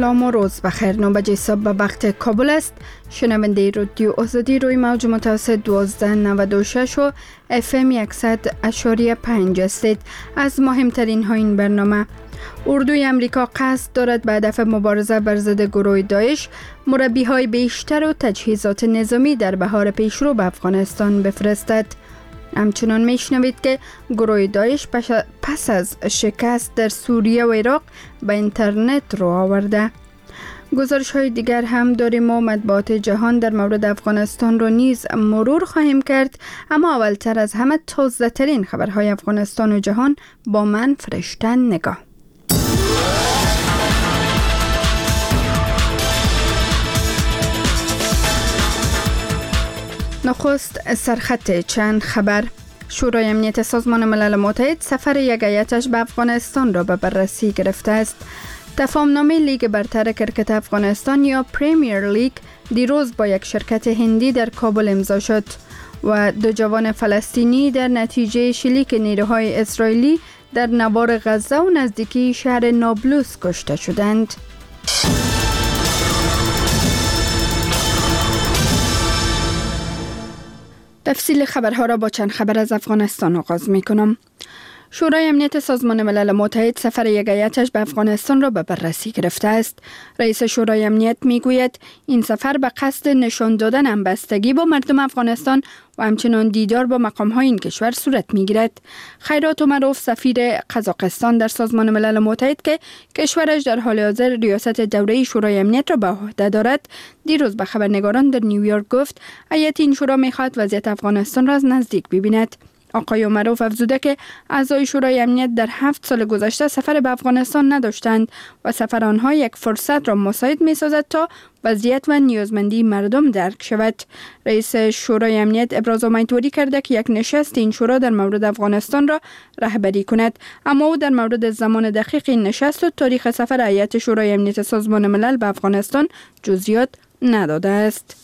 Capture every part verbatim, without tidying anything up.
سلام و روز بخیر. نو بجه صبح به وقت کابل است. شنونده رادیو آزادی روی موج متوسط دوازده نود و شش و اف ام صد اشاری پنج هستید. از مهمترین ها این برنامه: اردوی امریکا قصد دارد به هدف مبارزه بر ضد گروه داعش مربی های بیشتر و تجهیزات نظامی در بهار پیشرو به افغانستان بفرستد. همچنان میشنوید که گروه داعش پس از شکست در سوریه و عراق به اینترنت رو آورده. گزارش های دیگر هم داریم و مطبوعات جهان در مورد افغانستان رو نیز مرور خواهیم کرد، اما اولتر از همه تازه ترین خبرهای افغانستان و جهان با من فرشته نگاه. نخست سرخط چند خبر. شورای امنیت سازمان ملل متحد سفر یک هیئتش به افغانستان را به بررسی گرفته است. تفاهمنامه لیگ برتر کرکت افغانستان یا پریمیر لیگ دیروز با یک شرکت هندی در کابل امضا شد و دو جوان فلسطینی در نتیجه شلیک نیروهای اسرائیلی در نوار غزه و نزدیکی شهر نابلس کشته شدند. تفصیل خبرها را با چند خبر از افغانستان آغاز می کنم. شورای امنیت سازمان ملل متحد سفر یک هیئتش به افغانستان را به بررسی گرفته است. رئیس شورای امنیت می گوید این سفر به قصد نشان دادن همبستگی با مردم افغانستان و همچنان دیدار با مقام‌های این کشور صورت می‌گیرد. خیرات عمروف سفیر قزاقستان در سازمان ملل متحد که کشورش در حال حاضر ریاست دوره شورای امنیت را به عهده دارد، دیروز به خبرنگاران در نیویورک گفت هیئت این شورا می‌خواهد وضعیت افغانستان را از نزدیک ببیند. آقای عمروف افزوده که اعضای شورای امنیت در هفت سال گذشته سفر به افغانستان نداشتند و سفر آنها یک فرصت را مساعد می سازد تا وضعیت و نیازمندی مردم درک شود. رئیس شورای امنیت ابراز امیدواری کرده که یک نشست این شورا در مورد افغانستان را رهبری کند، اما او در مورد زمان دقیق این نشست و تاریخ سفر هیئت شورای امنیت سازمان ملل به افغانستان جزئیات نداده است.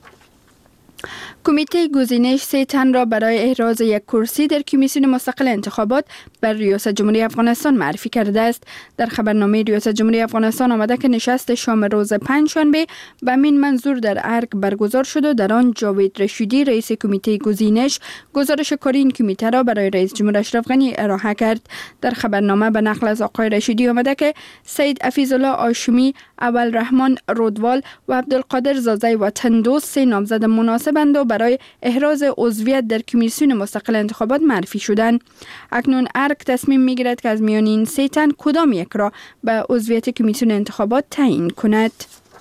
کمیته گزینش سه تن را برای احراز یک کرسی در کمیسیون مستقل انتخابات بر ریاست جمهوری افغانستان معرفی کرده است. در خبرنامه ریاست جمهوری افغانستان آمده که نشست شام روز پنجشنبه به همین منظور در ارگ برگزار شد و در آن جاوید رشیدی رئیس کمیته گزینش گزارش کاری این کمیته را برای رئیس جمهور اشرف غنی ارائه کرد. در خبرنامه به نقل از آقای رشیدی آمده که سید عفیظالله هاشمی، اولرحمن رودوال و عبدالقادر زازی وطن دوست سه نامزد مناسبند و برای احراز عضویت در کمیسیون مستقل انتخابات معرفی شدند. اکنون ارگ تصمیم میگیرد که از میان این سه تن کدام یک را به عضویت کمیسیون انتخابات تعیین کند.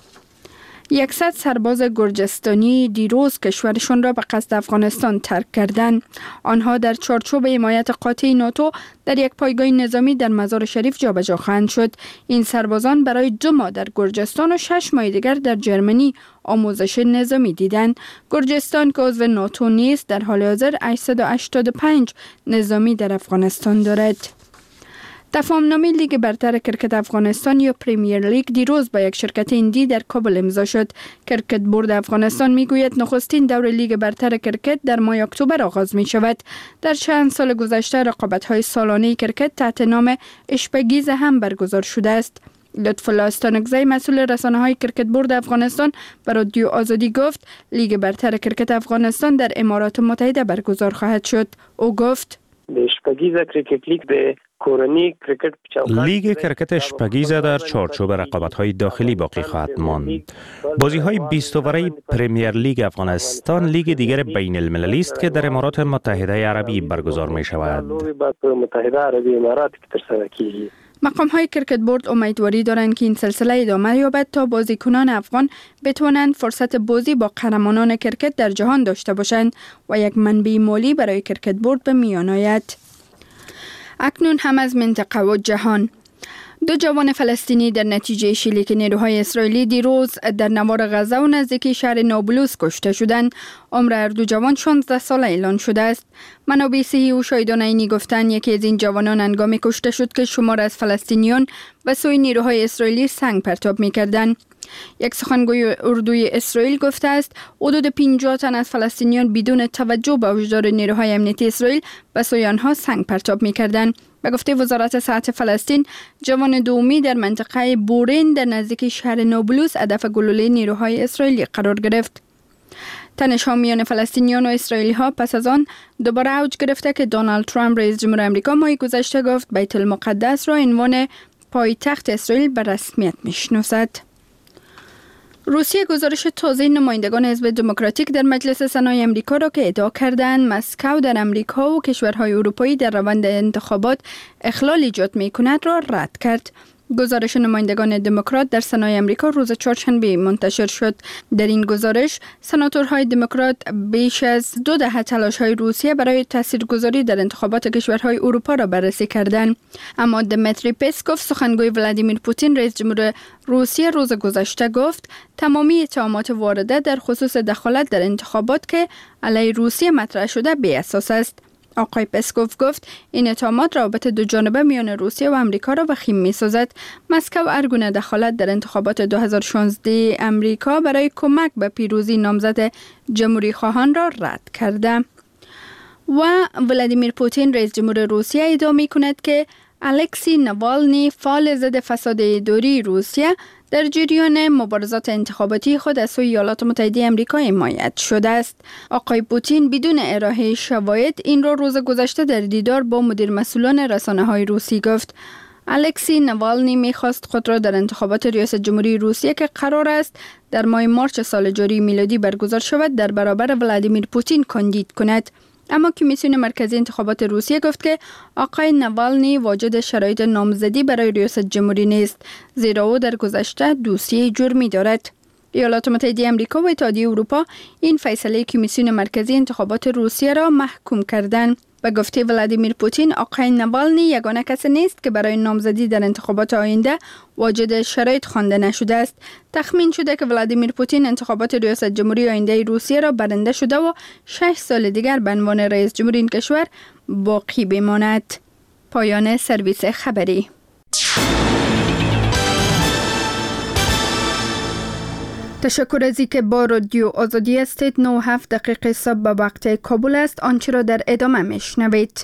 یکصد سرباز گرجستانی دیروز کشورشان را به قصد افغانستان ترک کردند. آنها در چارچوب حمایت قاطع ناتو در یک پایگاه نظامی در مزار شریف جابجا خواهند شد. این سربازان برای دو ماه در گرجستان و شش ماه دیگر در جرمنی آموزش نظامی دیدند. گرجستان که عضو ناتو نیست در حال حاضر هشتصد و هشتاد و پنج نظامی در افغانستان دارد. تفاهمنامه لیگ برتر کرکت افغانستان یا پریمیر لیگ دیروز با یک شرکت هندی در کابل امضا شد. کرکت بورد افغانستان میگوید نخستین دور لیگ برتر کرکت در ماه اکتبر آغاز می شود. در چند سال گذشته رقابت‌های سالانه کرکت تحت نام اشپگیز هم برگزار شده است. لطفالله استانکزی مسئول رسانه‌های کرکت بورد افغانستان به رادیو آزادی گفت لیگ برتر کرکت افغانستان در امارات متحده برگزار خواهد شد. او گفت اشپگیز کرکت لیگ به کورنی کرکت لیگ کرکت اشپگیزه در چارچوب رقابت‌های داخلی باقی خواهد ماند. بازی‌های بیست اوره پریمیر لیگ افغانستان لیگ دیگر بین المللی است که در امارات متحده عربی برگزار می‌شود. متحده عربی امارات که ترسره کیږي. مقام‌های کرکت بورد امیدواری دارند که این سلسله ادامه یابد تا بازیکنان افغان بتوانند فرصت بازی با قهرمانان کرکت در جهان داشته باشند و یک منبع مالی برای کرکت بورد به میان آید. اکنون هم از منطقه و جهان. دو جوان فلسطینی در نتیجه شلیک نیروهای اسرائیلی دیروز در نوار غزه و نزدیکی شهر نابلس کشته شدند. عمر هر دو جوان شانزده ساله اعلان شده است. منابع صحی و شاهدان عینی گفتند یکی از این جوانان هنگام کشته شد که شمار از فلسطینیان به سوی نیروهای اسرائیلی سنگ پرتاب می‌کردند. یک سخنگوی اردوی اسرائیل گفته است حدود پنجاه تن از فلسطینیان بدون توجه به هشدار نیروهای امنیتی اسرائیل به سوی آنها سنگ پرتاب می‌کردند. به گفته وزارت صحت فلسطین، جوان دومی در منطقه بورین در نزدیک شهر نابلس هدف گلوله نیروهای اسرائیلی قرار گرفت. تنش‌ها میان فلسطینیان و اسرائیلی ها پس از آن دوباره اوج گرفته که دونالد ترامپ رئیس جمهور آمریکا ماه گذشته گفت بیت المقدس را عنوان پایتخت اسرائیل به رسمیت میشناسد. روسیه گزارش تازه نمایندگان حزب دموکراتیک در مجلس سنای آمریکا را که ادعا کردند مسکو در آمریکا و کشورهای اروپایی در روند انتخابات اخلال ایجاد می‌کند را رد کرد. گزارش نمایندگان دموکرات در سنای آمریکا روز چهارشنبه منتشر شد. در این گزارش سناتورهای دموکرات بیش از دو دهه تلاش‌های روسیه برای تاثیرگذاری در انتخابات کشورهای اروپا را بررسی کردند. اما دمیتری پسکوف، سخنگوی ولادیمیر پوتین رئیس جمهور روسیه، روز گذشته گفت تمامی اتهامات وارده در خصوص دخالت در انتخابات که علیه روسیه مطرح شده بی اساس است. آقای پسکوف گفت این اتهامات رابط دو جانبه میان روسیه و آمریکا را وخیم می‌سازد. مسکو هر گونه دخالت در انتخابات دو هزار و شانزده آمریکا برای کمک به پیروزی نامزد جمهوری خواهان را رد کرده. و ولادیمیر پوتین رئیس جمهور روسیه ادعا می‌کند که الکسی نوالنی، فعال ضد فساد اداری روسیه، در جریان مبارزات انتخاباتی خود از سوی ایالات متحده آمریکا حمایت شده است. آقای پوتین بدون ارائه شواهد این را روز گذشته در دیدار با مدیر مسئولان رسانه‌های روسی گفت. الکسی نوالنی می‌خواست خود را در انتخابات ریاست جمهوری روسیه که قرار است در ماه مارس سال جاری میلادی برگزار شود در برابر ولادیمیر پوتین کاندید کند. اما کمیسیون مرکزی انتخابات روسیه گفت که آقای نوالنی واجد شرایط نامزدی برای ریاست جمهوری نیست، زیرا او در گذشته دوسیه جرمی دارد. ایالات متحده آمریکا و اتحادیه اروپا این فیصله کمیسیون مرکزی انتخابات روسیه را محکوم کردند. به گفته ولادیمیر پوتین، آقای نوالنی یگانه کسی نیست که برای نامزدی در انتخابات آینده واجد شرایط خوانده نشده است. تخمین شده که ولادیمیر پوتین انتخابات ریاست جمهوری آینده روسیه را برنده شده و شش سال دیگر به عنوان رئیس جمهور این کشور باقی بماند. پایان سرویس خبری. تشکر از اینکه با رادیو آزادی هستید. نه و هفت دقیقه صبح به وقت کابل است. آنچه را در ادامه میشنوید.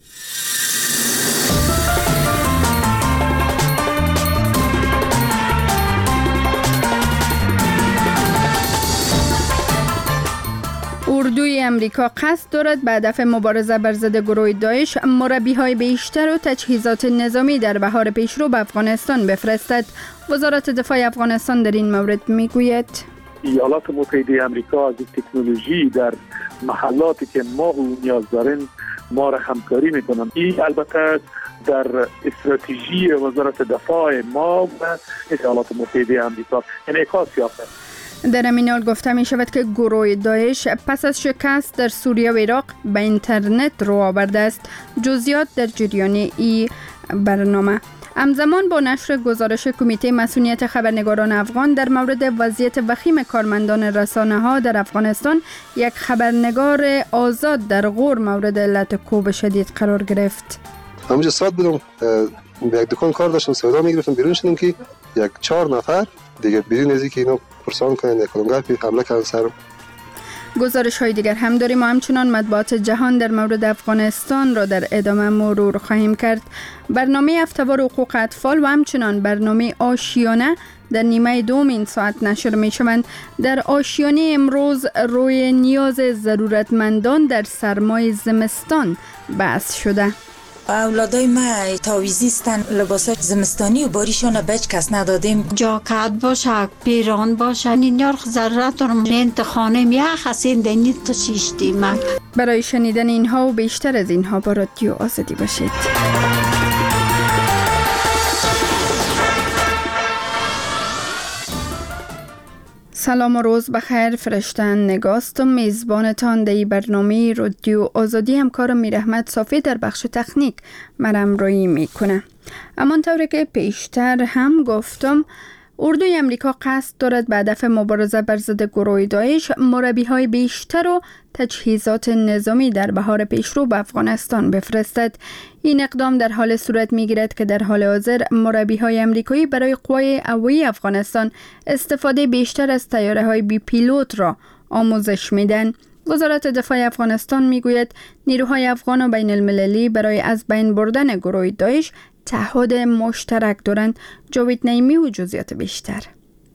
اردوی امریکا قصد دارد به هدف مبارزه بر ضد گروه داعش مربی‌های بیشتر و تجهیزات نظامی در بهار پیشرو به افغانستان بفرستد. وزارت دفاع افغانستان در این مورد میگوید ایالات متحده آمریکا از تکنولوژی در محلاتی که ما او نیاز داریم ما را همکاری میکنند. این البته در استراتژی وزارت دفاع ما و ایالات متحده آمریکا انعکاس یافته. در همین حال گفته می شود که گروه داعش پس از شکست در سوریه و عراق به اینترنت رو آورده است. جزئیات در جریان این برنامه. همزمان با نشر گزارش کمیته مسئولیت خبرنگاران افغان در مورد وضعیت وخیم کارمندان رسانه ها در افغانستان، یک خبرنگار آزاد در غور مورد علت کوب شدید قرار گرفت. همونجا ساعت بودم به یک دکان کار داشتم، سودا میگرفتم، بیرون شدم که یک چهار نفر دیگه بیرون از اینکه اینا پرسان کنن یک کلمگاه پی حمله کردن سرم. گزارش های دیگر هم داریم و همچنان مطبوعات جهان در مورد افغانستان را در ادامه مرور خواهیم کرد. برنامه هفته‌وار حقوق اطفال و همچنان برنامه آشیانه در نیمه دوم این ساعت نشر می شوند. در آشیانه امروز روی نیاز ضرورتمندان در سرمای زمستان بحث شده. اولادای ما تاویزی استن، لباسای زمستانی و باریشان به هیچ کس ندادیم. جاکت باشه، پیران باشه، اینیار ضرورت دارم. انتخانه میه خسین دنی تو شیشتی من. برای شنیدن اینها و بیشتر از اینها با رادیو آزادی باشید. سلام و روز بخیر. فرشتن نگاستم میزبانتان در برنامه رادیو آزادی. همکارم میرحمت صافی در بخش تکنیک مرم روی میکنه. اما طوری که پیشتر هم گفتم، اردوی امریکا قصد دارد به هدف مبارزه بر ضد گروه داعش مربی‌های بیشتر و تجهیزات نظامی در بهار پیشرو به افغانستان بفرستد. این اقدام در حال صورت می‌گیرد که در حال حاضر مربی‌های آمریکایی برای قوای هوایی افغانستان استفاده بیشتر از طیاره‌های بی پیلوت را آموزش میدن. وزارت دفاع افغانستان میگوید نیروهای افغان و بین المللی برای از بین بردن گروه داعش تعهد مشترک دارند. جاوید نعیمی و جزئیات بیشتر.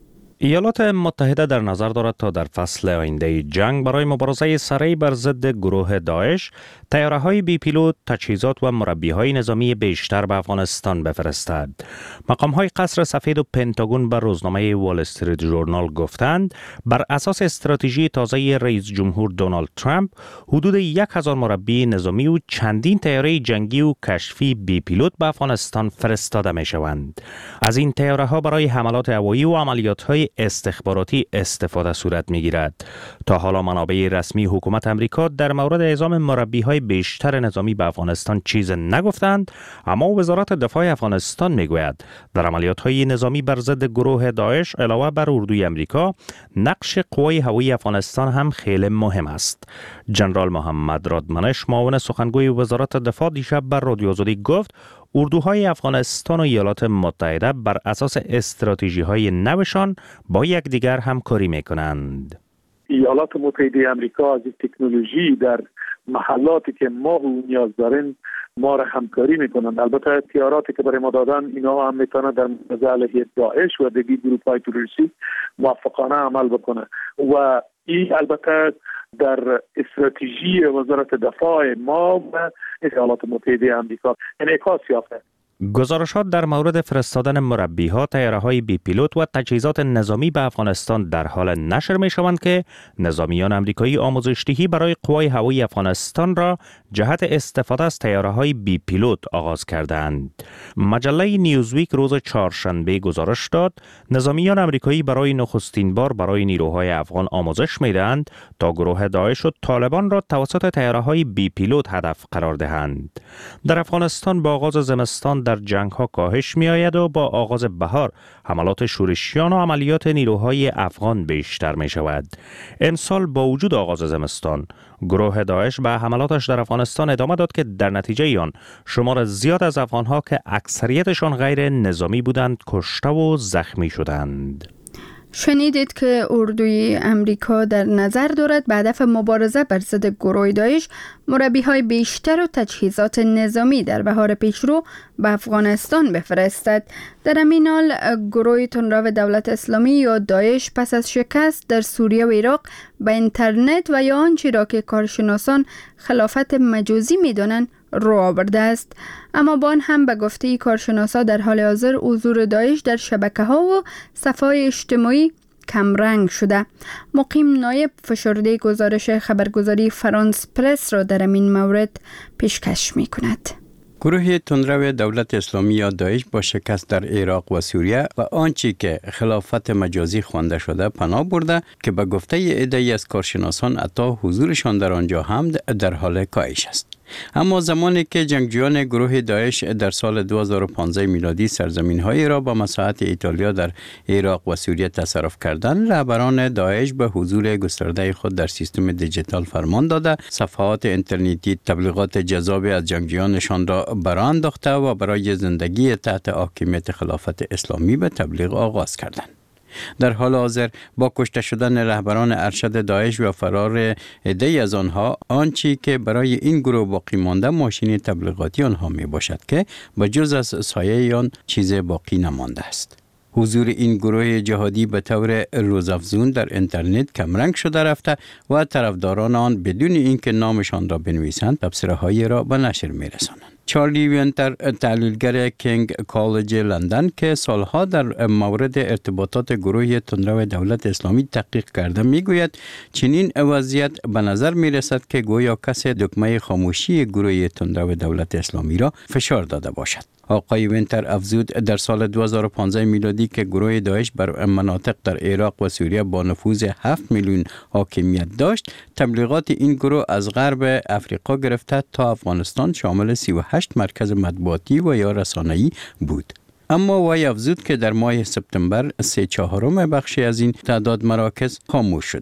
ایالات متحده در نظر دارد تا در فصل آینده جنگ برای مبارزه سریع بر ضد گروه داعش طیاره‌های بی پیلوت، تجهیزات و مربی‌های نظامی بیشتر به افغانستان بفرستد. مقام‌های قصر سفید و پنتاگون به روزنامه وال استریت ژورنال گفتند بر اساس استراتژی تازه رئیس جمهور دونالد ترامپ حدود یک هزار مربی نظامی و چندین طیاره جنگی و کشفی بی پیلوت به افغانستان فرستاده می‌شوند. از این طیاره‌ها برای حملات هوایی و عملیات‌های استخباراتی استفاده صورت می‌گیرد. تا حالا منابع رسمی حکومت آمریکا در مورد اعزام مربی‌های بیشتر نظامی به افغانستان چیز نگفتند، اما وزارت دفاع افغانستان میگوید در عملیات‌های نظامی بر ضد گروه داعش علاوه بر اردوی آمریکا نقش قوای هوایی افغانستان هم خیلی مهم است. جنرال محمد رادمنش معاون سخنگوی وزارت دفاع دیشب بر رادیو آزادی گفت اردوهای افغانستان و ایالات متحده بر اساس استراتژی‌های نوشان با یکدیگر همکاری می‌کنند. ایالات متحده آمریکا از تکنولوژی در محلاتی که ما نیاز داریم ما را همکاری میکنند. البته اختیاراتی که برای ما دادن اینا هم میتونه در مبارزه علیه داعش و دیگر گروه‌های تروریستی موفقانه عمل بکنه و این البته در استراتژی وزارت دفاع ما و ایالات متحده آمریکا انعکاس یافته. گزارشات در مورد فرستادن مربی‌ها، طیاره‌های بی پیلوت و تجهیزات نظامی به افغانستان در حال نشر می‌شوند که نظامیان آمریکایی آموزش‌دهی برای قوای هوایی افغانستان را جهت استفاده از طیاره‌های بی پیلوت آغاز کردند. مجله نیوزویک روز چهارشنبه گزارش داد نظامیان آمریکایی برای نخستین بار برای نیروهای افغان آموزش می‌دهند تا گروه داعش و طالبان را توسط طیاره‌های بی پیلوت هدف قرار دهند. در افغانستان با آغاز زمستان در جنگ ها کاهش می آید و با آغاز بهار حملات شورشیان و عملیات نیروهای افغان بیشتر می شود. امسال با وجود آغاز زمستان گروه داعش به حملاتش در افغانستان ادامه داد که در نتیجه آن شمار زیاد از افغانها که اکثریتشان غیر نظامی بودند کشته و زخمی شدند. شنیدید که اردوی امریکا در نظر دارد به هدف مبارزه بر ضد گروه داعش مربی‌های بیشتر و تجهیزات نظامی در بهار پیشرو به افغانستان بفرستد. در همین حال گروه تندرو دولت اسلامی یا داعش پس از شکست در سوریه و عراق به اینترنت و یا آنچه را که کارشناسان خلافت مجازی می‌دانند رو آورده است. اما با آن هم به گفته کارشناسا در حال حاضر حضور داعش در شبکه‌ها و صفحات اجتماعی کم رنگ شده. مقیم نایب فشرده گزارش خبرگزاری فرانس پرس را در این مورد پیشکش می کند. گروه تندرو دولت اسلامی یا داعش با شکست در عراق و سوریه و آنچه که خلافت مجازی خوانده شده پناه برده که به گفته عده‌ای از کارشناسان حتی حضورشان در آنجا هم در حال کاهش است. اما زمانی که جنگجویان گروه داعش در سال دو هزار و پانزده میلادی سرزمین‌های را با مساحت ایتالیا در عراق و سوریه تصرف کردند، رهبران داعش به حضور گسترده خود در سیستم دیجیتال فرمان داده، صفحات اینترنتی تبلیغات جذابی از جنگجویانشان را برآ انداخته و برای زندگی تحت حاکمیت خلافت اسلامی به تبلیغ آغاز کردند. در حال حاضر با کشته شدن رهبران ارشد داعش و فرار عده‌ای از آنها، آنچه که برای این گروه باقی مانده ماشین تبلیغاتی آنها می باشد که بجز از سایه آن چیز باقی نمانده است. حضور این گروه جهادی به طور روزافزون در اینترنت کمرنگ شده رفته و طرفداران آن بدون اینکه نامشان را بنویسند تبصره‌های را به نشر می‌رسانند. چارلی وینتر، تحلیلگر کینگ کالج لندن که سالها در مورد ارتباطات گروه تندرو دولت اسلامی تحقیق کرده میگوید چنین وضعیت به نظر میرسد که گویا کسی دکمه خاموشی گروه تندرو دولت اسلامی را فشار داده باشد. آقای وینتر افزود در سال دو هزار و پانزده میلادی که گروه داعش بر مناطق در عراق و سوریه با نفوذ هفت میلیون حاکمیت داشت، تبلیغات این گروه از غرب افریقا گرفته تا افغانستان شامل سی و هشت مرکز مطبوعاتی و یا رسانه‌ای بود. اما وی افزود که در ماه سپتامبر سه چهارم بخشی از این تعداد مراکز خاموش شدند.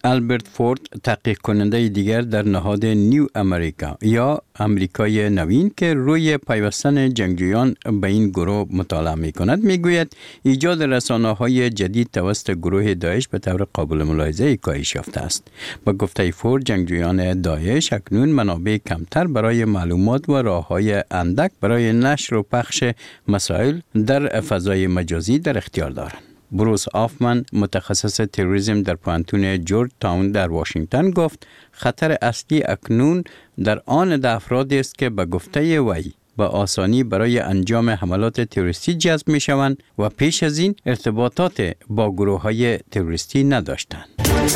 آلبرت فورد، تحقیق کننده دیگر در نهاد نیو امریکا یا امریکای نوین که روی پیوستن جنگجویان به این گروه مطالعه می کند، می گوید ایجاد رسانه‌های جدید توسط گروه داعش به طور قابل ملاحظه کاهش یافته است. با گفته فورد، جنگجویان داعش اکنون منابع کمتر برای معلومات و راه‌های اندک برای نشر و پخش مسائل در فضای مجازی در اختیار دارند. بروس آفمن، متخصص تروریسم در پوانتون جورج تاون در واشنگتن، گفت خطر اصلی اکنون در آن افرادی است که به گفته وی با آسانی برای انجام حملات تروریستی جذب می شوند و پیش از این ارتباطات با گروه های تروریستی نداشتند.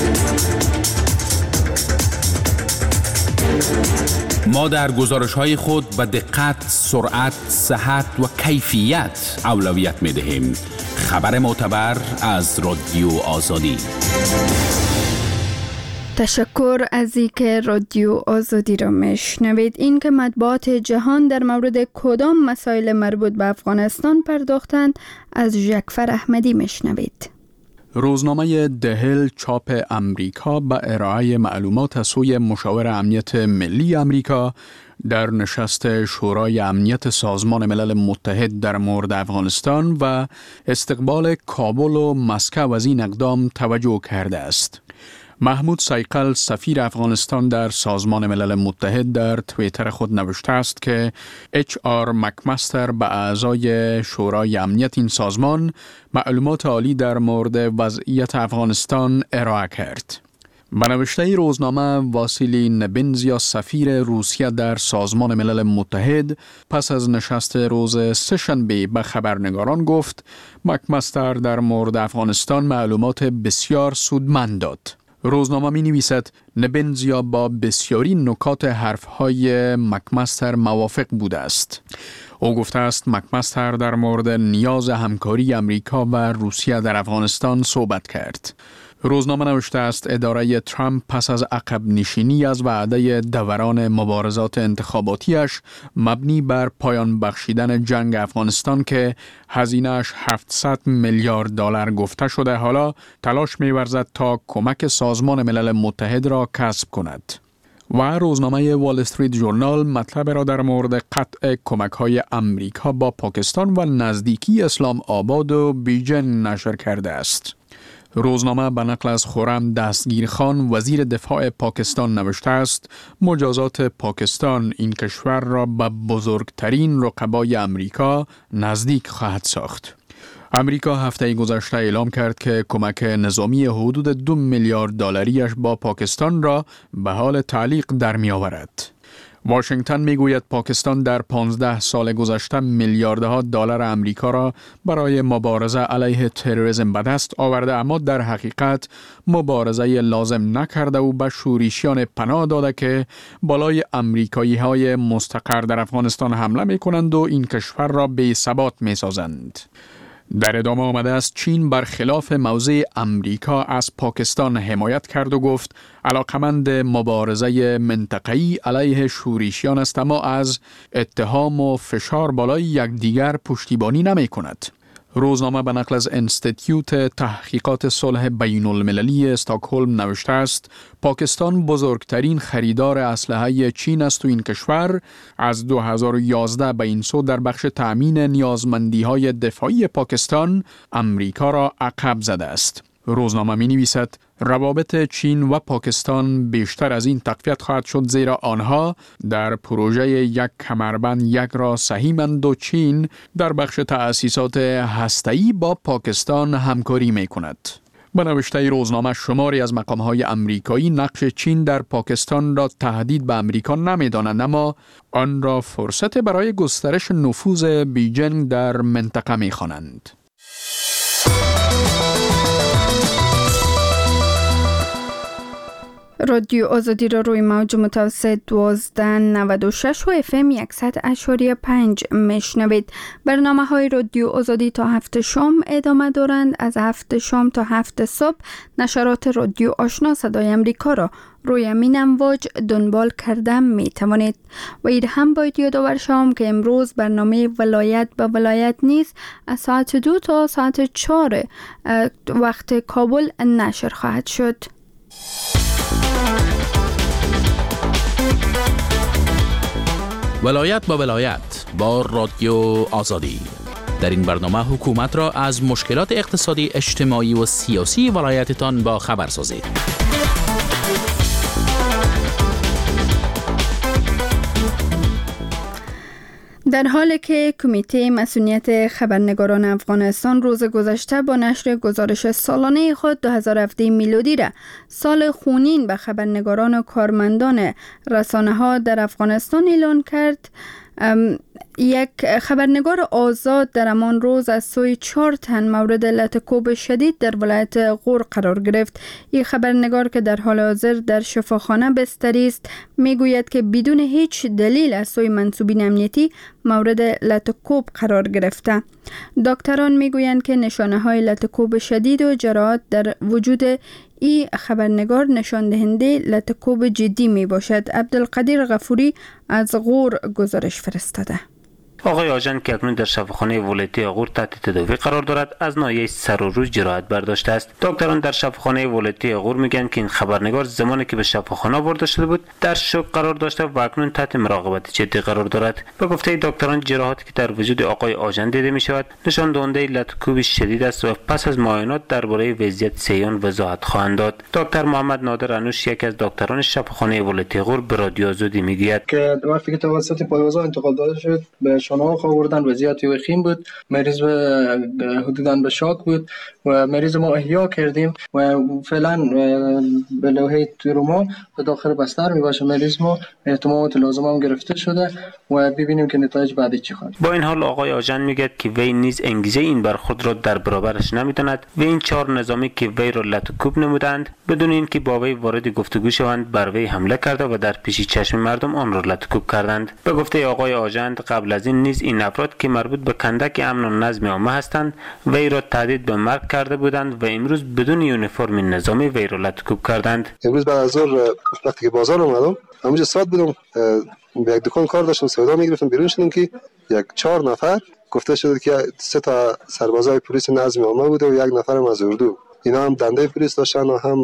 ما در گزارش‌های خود به دقت، سرعت، صحت و کیفیت اولویت می‌دهیم. خبر معتبر از رادیو آزادی. تشکر از اینکه رادیو آزادی را میشنوید. این که مطبوعات جهان در مورد کدام مسائل مربوط به افغانستان پرداختند از ژکفر احمدی میشنوید. روزنامه دهل چاپ امریکا به ارائه معلومات از سوی مشاور امنیت ملی امریکا در نشست شورای امنیت سازمان ملل متحد در مورد افغانستان و استقبال کابل و مسکو از این اقدام توجه کرده است. محمود سیقل، سفیر افغانستان در سازمان ملل متحد، در توییتر خود نوشته است که اچ آر مکمستر به اعضای شورای امنیت این سازمان معلومات عالی در مورد وضعیت افغانستان ارائه کرد. به نوشته روزنامه، واسیلی نبنزیا، سفیر روسیه در سازمان ملل متحد، پس از نشست روز سه‌شنبه به خبرنگاران گفت مکمستر در مورد افغانستان معلومات بسیار سودمند داد. روزنامه می نویسد نبنزیا با بسیاری نکات حرفهای مکمستر موافق بوده است. او گفته است مکمستر در مورد نیاز همکاری امریکا و روسیه در افغانستان صحبت کرد. روزنامه نوشته است اداره ترامپ پس از عقب نشینی از وعده دوران مبارزات انتخاباتیش مبنی بر پایان بخشیدن جنگ افغانستان که هزینه‌اش هفتصد میلیارد دلار گفته شده، حالا تلاش می‌ورزد تا کمک سازمان ملل متحد را کسب کند. و روزنامه وال استریت ژورنال مطلب را در مورد قطع کمک‌های امریکا با پاکستان و نزدیکی اسلام آباد و بیژن نشر کرده است. روزنامه به نقل از خرم دستگیر خان، وزیر دفاع پاکستان، نوشته است مجازات پاکستان این کشور را به بزرگترین رقبای امریکا نزدیک خواهد ساخت. امریکا هفته گذشته اعلام کرد که کمک نظامی حدود دو میلیارد دلاریش با پاکستان را به حال تعلیق در می آورد. واشنگتن می گوید پاکستان در پانزده سال گذشته میلیاردها دلار امریکا را برای مبارزه علیه تروریسم به دست آورده، اما در حقیقت مبارزه لازم نکرده و به شورشیان پناه داده که بالای امریکایی های مستقر در افغانستان حمله می کنند و این کشور را بی ثبات می سازند. در ادامه آمده است چین برخلاف موضع امریکا از پاکستان حمایت کرد و گفت علاقمند مبارزه منطقه‌ای علیه شورشیان است، اما از اتهام و فشار بالای یکدیگر پشتیبانی نمی کند. روزنامه به نقل از انستیتیوت تحقیقات صلح بین المللی استکهلم نوشته است پاکستان بزرگترین خریدار اسلحه چین است و این کشور از دو هزار و یازده به این سو در بخش تأمین نیازمندی‌های دفاعی پاکستان امریکا را عقب زده است. روزنامه می نویسد روابط چین و پاکستان بیشتر از این تقویت خواهد شد، زیرا آنها در پروژه یک کمربند یک را سهیمند و چین در بخش تأسیسات هسته‌ای با پاکستان همکاری می کند. به نوشته روزنامه شماری از مقام‌های امریکایی نقش چین در پاکستان را تهدید به امریکا نمی‌دانند، اما آن را فرصت برای گسترش نفوذ بیجینگ در منطقه می‌خوانند. رادیو آزادی را روی موج متوسط دوازده نود و شش و اف ام صد اشاری پنج میشنوید. برنامه های رادیو آزادی تا هفت شام ادامه دارند. از هفت شام تا هفت صبح نشرات رادیو آشنا صدای امریکا را روی همین امواج دنبال کرده می توانید. و اید هم باید یادآور شوم که امروز برنامه ولایت به ولایت نیست از ساعت دو تا ساعت چهار وقت کابل نشر خواهد شد. ولایت با ولایت با رادیو آزادی. در این برنامه حکومت را از مشکلات اقتصادی، اجتماعی و سیاسی ولایتتان با خبر سازید. در حالی که کمیته مسئولیت خبرنگاران افغانستان روز گذشته با نشر گزارش سالانه خود دو هزار و هفده میلادی را سال خونین به خبرنگاران و کارمندان رسانه ها در افغانستان اعلان کرد، یک خبرنگار آزاد در همان روز از سوی چهار تن مورد لطکوب شدید در ولایت غور قرار گرفت. این خبرنگار که در حال حاضر در شفاخانه بستری است میگوید که بدون هیچ دلیل از سوی منصوبین امنیتی مورد لطکوب قرار گرفته. دکتران میگویند که نشانه های لطکوب شدید و جراحات در وجود این خبرنگار نشان دهنده لطکوب جدی می باشد. عبدالقدیر غفوری از غور گزارش فرستاده. آقای آژن که اکنون در شفاخانه ولایتی غور تحت تداوی قرار دارد از ناحیه سر و روی جراحت برداشته است. دکتران در شفاخانه ولایتی غور میگن که این خبرنگار زمانی که به شفاخانه برده شده بود در شوک قرار داشته و اکنون تحت مراقبت جدی قرار دارد. به گفته دکتران جراحاتی که در وجود آقای آژن دیده می شود نشان دهنده لطکوب شدید است و پس از معاینات درباره وضعیت صحیحان وضاحت خواهند داد. دکتر محمد نادر انوش یک از دکتران شفاخانه ولایتی غور به رادیو آزادی میگوید که وقتی که توسط پایوازها انتقال داده شد به شانه خوردن وضعیت وخیم بود، مریض حدوداً به شاک بود و مریض ما احیا کردیم و فعلا به لوحه تروما به داخل بستر می باشه. مریض ما احتمالات لازم هم گرفته شده و ببینیم که نتایج بعدی چی خواهد. با این حال آقای آژن میگه که وی نیز انگیزه این برخورد را در برابرش نمیداند و این چهار نظامی که وی را لطکوب نمودند بدون اینکه با وی وارد گفتگو شوند بر وی حمله کرده و در پیش چشم مردم آن را لطکوب کردند. به گفته آقای آژن قبل از این نیز این افراد که مربوط به کندک امن و نظم عامه هستند وی را تهدید به مرگ کرده بودند و امروز بدون یونیفرم نظامی وی را لطکوب کردند. امروز بعد از ظهر وقتی که بازار اومدم همونجا ساعت بودم به یک دکان کار داشتم سودا میگرفتم بیرون شدم که یک چهار نفر گفته شده که سه تا سربازای پلیس نظم عامه بوده و یک نفر هم از اردو، اینا هم دنده پلیس داشتن و هم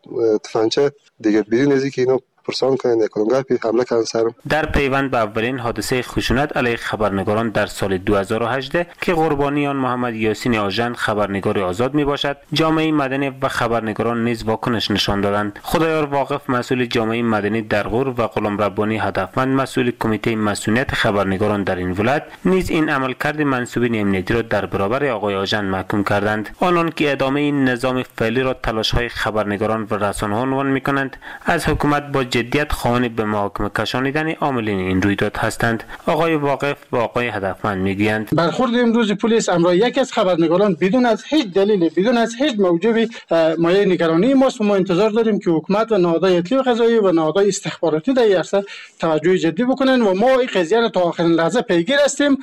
تفنگچه دیگه بدون از اینکه اینا پرسان کنند کلمگاپی حمله کردن سرم. در پیوند به اولین حادثه خشونت علیه خبرنگاران در سال دو هزار و هجده که قربانی آن محمد یاسین آژن خبرنگار آزاد می باشد، جامعه مدنی و خبرنگاران نیز واکنش نشان دادند. خدایار واقف مسئول جامعه مدنی در غور و غلام ربانی هدفمند مسئول کمیته مسئولیت خبرنگاران در این ولایت نیز این عملکرد منسوبین امنیتی را در برابر آقای آژن محکوم کردند. آنان که ادامه این نظام فعلی را تلاش‌های خبرنگاران و رسانه‌ها عنوان می‌کنند از حکومت با جدیت خواهان به محاکمه کشانیدن عاملین این رویداد هستند. آقای واقف و آقای هدفمند میگویند برخورد امروز پلیس امرای یک از خبرنگاران بدون از هیچ دلیل، بدون از هیچ موجبی مایه نگرانی ماست و ما انتظار داریم که حکومت و نهادهای اطلاع قضایی و نهادهای استخباراتی در این عرصه توجه جدی بکنن و ما این قضیه را تا آخرین لحظه پیگیر هستیم.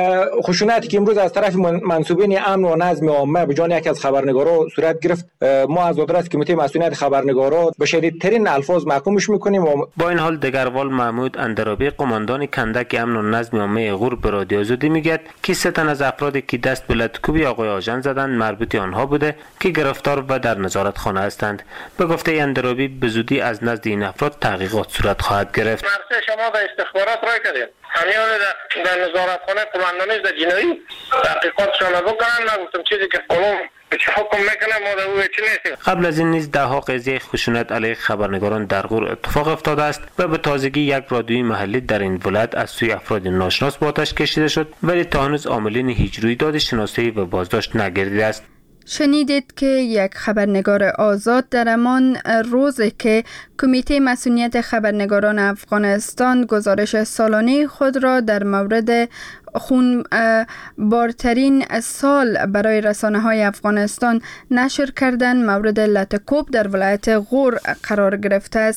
خشونتی که امروز از طرف منسوبین امن و نظم عامه به جان یک از خبرنگارا صورت گرفت ما از قدرت کمیته مسئولیت خبرنگارا به شدیدترین الفاظ محکومش میکنیم. با این حال دگروال محمود اندرابی قماندان کندک امن و نظم عامه غور به رادیو آزادی میگه که سه تن از افرادی که دست به لطکوبی آقای آژن زدند مربوط آنها بوده که گرفتار و در نظارت خانه هستند. به گفته اندرابی به زودی از نزد این افراد تحقیقات صورت خواهد گرفت. مرسه شما در استخبارات رای کردید همیان در نظارت خانه قماندانی در جنایی تحقیقاتشان رو بکنن. نگفتم چیزی که قانون قبل از این نیز دهها قضیه خشونت علیه خبرنگاران در غور اتفاق افتاده است و به تازگی یک رادیوی محلی در این ولایت از سوی افراد ناشناس به آتش کشیده شد ولی تا هنوز عاملین هیچ رویداد شناسایی و بازداشت نگردیده است. شنیدید که یک خبرنگار آزاد در همان روزی که کمیته مسئولیت خبرنگاران افغانستان گزارش سالانه خود را در مورد خون بارترین سال برای رسانه های افغانستان نشر کردن مورد لطکوب در ولایت غور قرار گرفته است.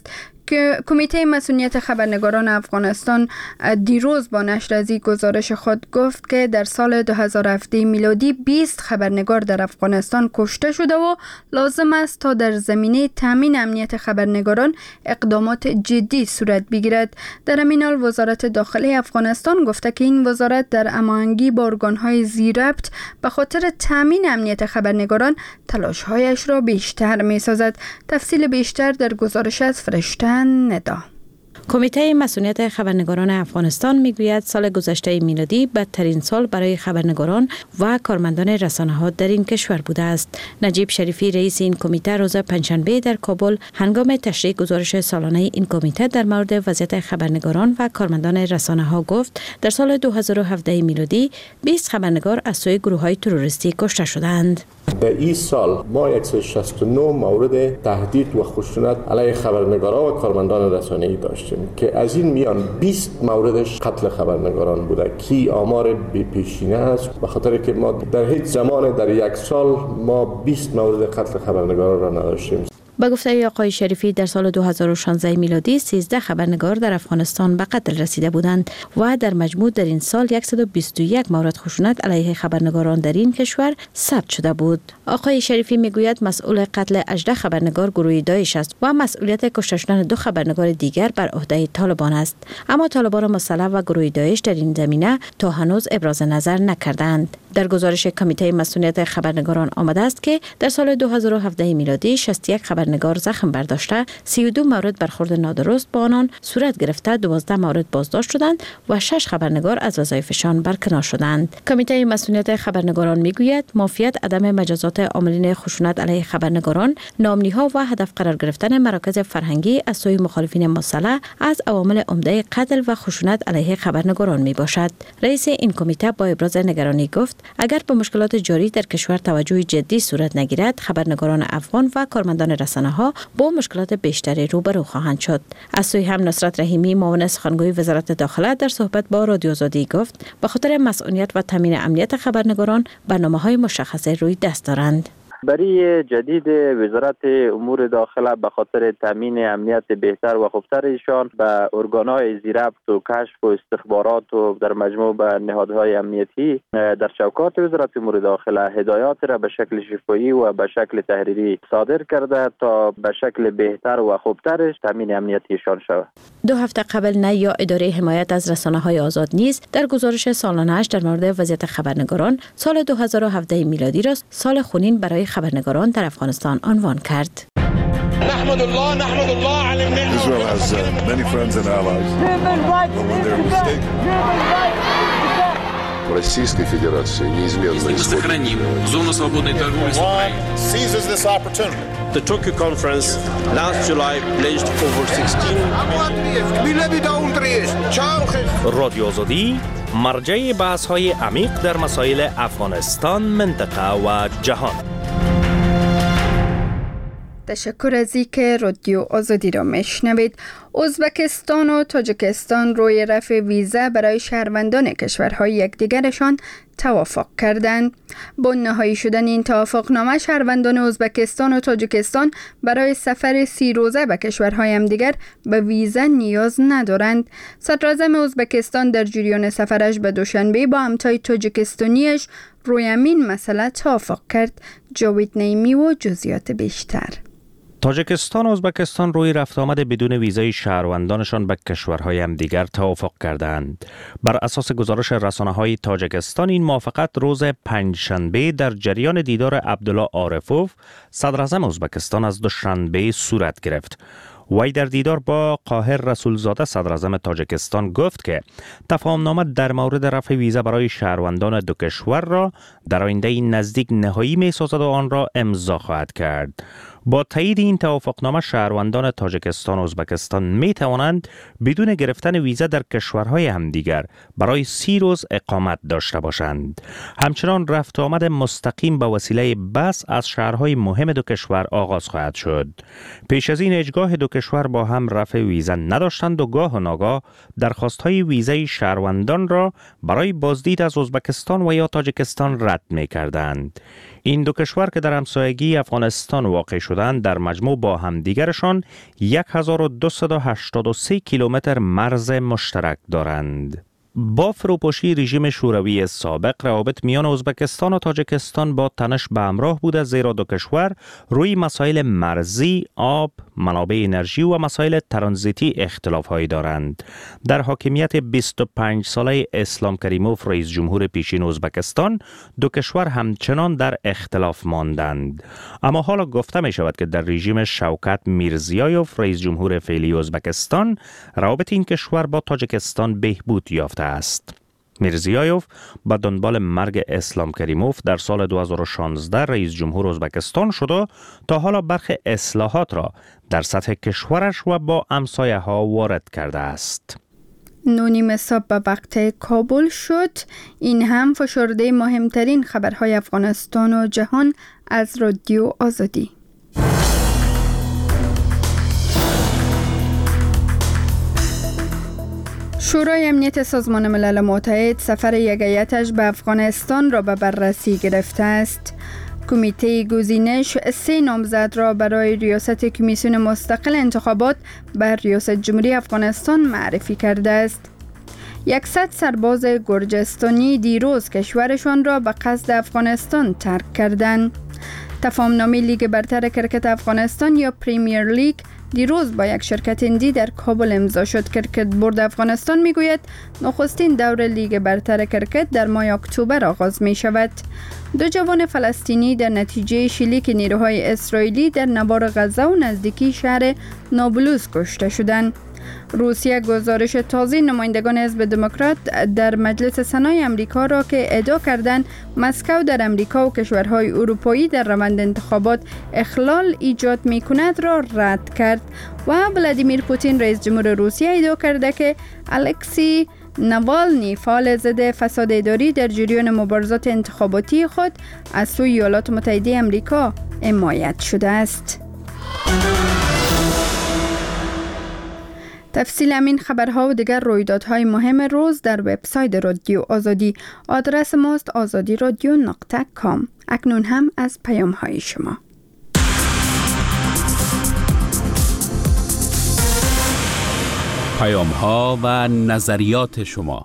که کمیته مسئولیت خبرنگاران افغانستان دیروز با نشر از این گزارش خود گفت که در سال دو هزار و هفده میلادی بیست خبرنگار در افغانستان کشته شده و لازم است تا در زمینه تامین امنیت خبرنگاران اقدامات جدی صورت بگیرد. در همین حال وزارت داخلی افغانستان گفته که این وزارت در هماهنگی با ارگان‌های ذی‌ربط به خاطر تامین امنیت خبرنگاران تلاش‌هایش را بیشتر می‌سازد. تفصیل بیشتر در گزارش از فرشته ندا. کمیته مسئولیت خبرنگاران افغانستان میگوید سال گذشته میلادی بدترین سال برای خبرنگاران و کارمندان رسانه‌ها در این کشور بوده است. نجیب شریفی رئیس این کمیته روز پنجشنبه در کابل هنگام تشریح گزارش سالانه این کمیته در مورد وضعیت خبرنگاران و کارمندان رسانه‌ها گفت در سال دو هزار و هفده میلادی بیست خبرنگار از سوی گروه‌های تروریستی کشته شدند. در این سال ما صد و شصت و نه مورد تهدید و خشونت علیه خبرنگاران و کارمندان رسانه‌ای داشتیم که از این میان بیست موردش قتل خبرنگاران بوده که آمار بی پیشینه است، به خاطر که ما در هیچ زمان در یک سال ما بیست مورد قتل خبرنگاران را نداشتیم. با گفته آقای شریفی در سال دو هزار و شانزده میلادی سیزده خبرنگار در افغانستان به قتل رسیده بودند و در مجموع در این سال صد و بیست و یک مورد خشونت علیه خبرنگاران در این کشور ثبت شده بود. آقای شریفی میگوید مسئول قتل هجده خبرنگار گروه داعش است و مسئولیت کشته شدن دو خبرنگار دیگر بر عهده طالبان است، اما طالبان مسلح و گروه داعش در این زمینه تا هنوز ابراز نظر نکردند. در گزارش کمیته مسئولیت خبرنگاران آمده است که در سال دو هزار و هفده میلادی شصت و یک خبرنگار زخم برداشته، سی و دو مورد برخورد نادرست با آنان صورت گرفته، دوازده مورد بازداشت شدند و شش خبرنگار از وظایفشان برکنار شدند. کمیته مسئولیت خبرنگاران میگوید معافیت عدم مجازات عاملین خشونت علیه خبرنگاران، نامنی‌ها و هدف قرار گرفتن مراکز فرهنگی از سوی مخالفین مسلح از عوامل عمده قتل و خشونت علیه خبرنگاران میباشد. رئیس این کمیته با ابراز نگرانی گفت اگر به مشکلات جاری در کشور توجه جدی صورت نگیرد، خبرنگاران افغان و کارمندان رسانه‌ها با مشکلات بیشتری روبرو خواهند شد. از سوی هم نصرت رحیمی معاون سخنگوی وزارت داخله در صحبت با رادیو آزادی گفت به خاطر مسئولیت و تامین امنیت خبرنگاران برنامه‌های مشخصه روی دست دارند. برای جدید وزارت امور داخله به خاطر تامین امنیت بهتر و خوبتر ایشان به ارگان‌های ذی‌ربط و کشف و استخبارات و در مجموع به نهادهای امنیتی در چوکات وزارت امور داخله هدایات را به شکل شفاهی و به شکل تحریری صادر کرده تا به شکل بهتر و خوبترش تامین امنیتیشان شود. دو هفته قبل نیا اداره حمایت از رسانه‌های آزاد نیز در گزارش سالانه‌اش در مورد وضعیت خبرنگاران سال دو هزار و هفده میلادی را سال خونین برای خبرنگاران در افغانستان عنوان کرد. نحمد الله نحمد الله على النعمة. Israel has uh, many friends and allies. But when they're mistaken. Российской Федерации неизменно сохраним зону свободной торговли с Украиной. Seizes this opportunity. The Tokyo conference last July pledged over sixteen. رادیو آزادی مرجع بحث‌های عمیق در مسائل افغانستان، منطقه و جهان. تشکر از اینکه رادیو آزادی را میشنوید. ازبکستان و تاجیکستان روی رفع ویزا برای شهروندان کشورهای یکدیگرشان توافق کردند. با نهایی شدن این توافقنامه شهروندان ازبکستان و تاجیکستان برای سفر سی روزه به کشورهای همدیگر به ویزا نیاز ندارند. صدراعظم ازبکستان در جریان سفرش به دوشنبه با همتای تاجیکستانیش روی همین مسئله توافق کرد. جاوید نعیمی و جزئیات بیشتر. تاجیکستان و ازبکستان روی رفت آمد بدون ویزای شهروندانشان به کشورهای همدیگر توافق کردند. بر اساس گزارش رسانه‌های تاجیکستان این موافقت روز پنجشنبه در جریان دیدار عبدالله عارفوف صدراعظم ازبکستان از دوشنبه صورت گرفت. وی در دیدار با قاهر رسولزاده صدراعظم تاجیکستان گفت که تفاهمنامه در مورد رفع ویزا برای شهروندان دو کشور را در آینده نزدیک نهایی می‌سازد و آن را امضا خواهد کرد. با تایید این توافقنامه شهروندان تاجیکستان و ازبکستان می توانند بدون گرفتن ویزا در کشورهای همدیگر برای سی روز اقامت داشته باشند. همچنان رفت و آمد مستقیم به وسیله بس از شهرهای مهم دو کشور آغاز خواهد شد. پیش از این هیچگاه دو کشور با هم رفع ویزا نداشتند و گاه و ناگاه درخواست‌های ویزای شهروندان را برای بازدید از ازبکستان و یا تاجیکستان رد می کردند. این دو کشور که در همسایگی افغانستان واقع شدند در مجموع با همدیگرشان هزار و دویست و هشتاد و سه کیلومتر مرز مشترک دارند. با فروپاشی رژیم شوروی سابق روابط میان ازبکستان و تاجیکستان با تنش به همراه بوده، زیرا دو کشور روی مسائل مرزی، آب، منابع انرژی و مسائل ترانزیتی اختلاف‌هایی دارند. در حاکمیت بیست و پنج ساله اسلام کریموف رئیس جمهور پیشین ازبکستان دو کشور همچنان در اختلاف ماندند. اما حالا گفته می شود که در رژیم شوکت میرزیایوف رئیس جمهور فعلی ازبکستان روابط این کشور با تاجیکستان بهبود یافته است. میرزیایوف با دنبال مرگ اسلام کریموف در سال دو هزار و شانزده رئیس جمهور ازبکستان شده تا حالا برخی اصلاحات را در سطح کشورش و با همسایه ها وارد کرده است. نونیم صبح به وقت کابل شد. این هم فشرده مهمترین خبرهای افغانستان و جهان از رادیو آزادی. شورای امنیت سازمان ملل متحد سفر یک هیئتش به افغانستان را به بررسی گرفته است. کمیته گزینش سه نامزد را برای ریاست کمیسیون مستقل انتخابات بر ریاست جمهوری افغانستان معرفی کرده است. یکصد سرباز گرجستانی دیروز کشورشان را به قصد افغانستان ترک کردند. تفاهمنامه لیگ برتر کرکت افغانستان یا پریمیر لیگ دیروز با یک شرکت هندی در کابل امضا شد. کرکت بورد افغانستان میگوید نخستین دور لیگ برتر کرکت در ماه اکتبر آغاز می شود. دو جوان فلسطینی در نتیجه شلیک نیروهای اسرائیلی در نوار غزه و نزدیکی شهر نابلس کشته شدند. روسیه گزارش تازه نمایندگان حزب دموکرات در مجلس سنای امریکا را که ادعا کردند مسکو در امریکا و کشورهای اروپایی در روند انتخابات اخلال ایجاد می کند را رد کرد و ولادیمیر پوتین رئیس جمهور روسیه ادعا کرده که الکسی نوالنی فعال ضد فساد اداری در جریان مبارزات انتخاباتی خود از سوی ایالات متحده امریکا حمایت شده است. تفصیل همین خبرها و دیگر رویدادهای مهم روز در وبسایت رادیو آزادی. آدرس ماست آزادی رادیو نقطه کام. اکنون هم از پیام های شما. پیام ها و نظریات شما.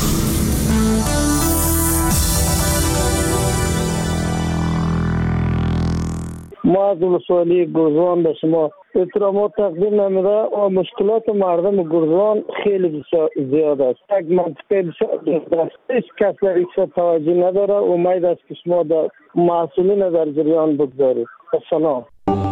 ما از ولسوالی گرزوان به شما احترامات تقدیم نمیده و مشکلات مردم گرزوان خیلی زیاد است. یک منطقه بسیار زیاد است. هیچ کس در این توجه نداره. امید است که شما در مسئولین در جریان بگذارید. سلام.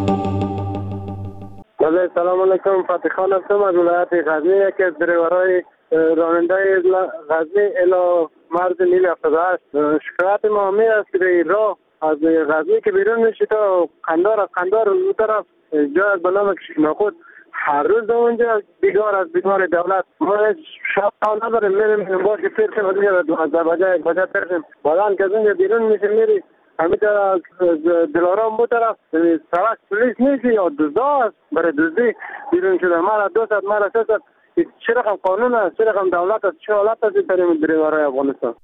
سلام علیکم. فتح خان هستم از ولایت غزنی. یکی از دریورهای راننده غزنی الی مرز نیل افتاده است. شکایت ما می است که در راه از غزنی که بیرون میشه تا قندار، از قندار اون طرف جای به نام کشماخود هر روز در اونجا بیگار از بیگار دولت ما شب تا نداریم. میریم باشه فرسیم از اونجا دوازده بجه یک بجه فرسیم بعدان که از اونجا بیرون میشه میری همیشه از دلارام بو طرف سرک پولیس نیست یا دزدا است. برای دزدی بیرون شده مرا دو ست مرا سه ست. چه رقم قانون است، چه رقم دولت است، چه حالت است در این دریورهای افغانستان.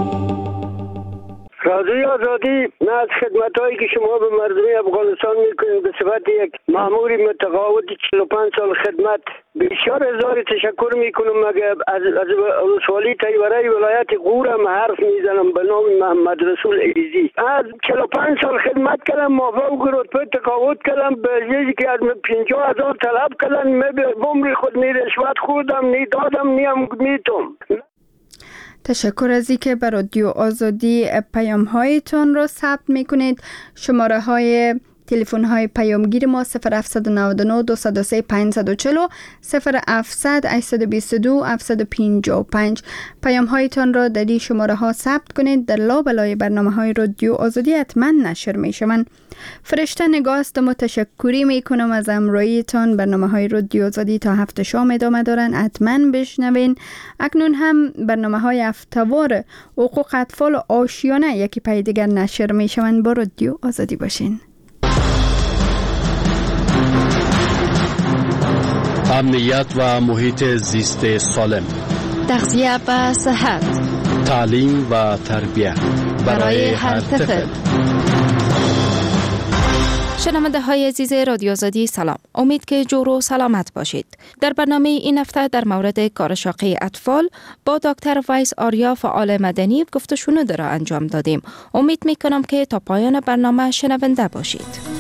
رادیو آزادی نه از خدمت‌هایی که شما به مردم افغانستان میکنید به صفت یک مأمور متقاعد چهل و پنج سال خدمت بسیار هزار تشکر میکنم. مگه از از ولسوالی تیوره ولایت غور هم حرف میزنم به نام محمد رسول ایزی. از چهل و پنج سال خدمت کردم، موافق رتبه تقاعد کردم. به جایی که از پنجاه هزار طلب کردن می به عمر خود نی رشوت خوردم، نی دادم، نی هم میتم. تشکر از اینکه به رادیو آزادی پیام هایتون رو ثبت میکنید. شماره های تلفن های پیامگیر ما صفر هفت نه نه دو صفر سه پنج چهار صفر صفر هفت هشت دو دو هفت پنج پنج. پیام هایتان را در این شماره ها ثبت کنید. در لابلای برنامه های رادیو آزادی حتما نشر می شوند. فرشته نگاه است و تشکری می کنم از همراهیتان. برنامه های رادیو آزادی تا هفت شام ادامه دارن، حتما بشنوین. اکنون هم برنامه های هفته‌وار حقوق اطفال و آشیانه یکی پای دیگر نشر می شوند. با رادیو آزادی باشین. امنیت و محیط زیست سالم، تغذیه و صحت، تعلیم و تربیت برای هر طفل. شنونده های عزیز رادیو آزادی سلام. امید که جور و سلامت باشید. در برنامه این هفته در مورد کار شاقه اطفال با دکتر وایس آریا فعال مدنی گفتگو را انجام دادیم. امید می کنم که تا پایان برنامه شنونده باشید.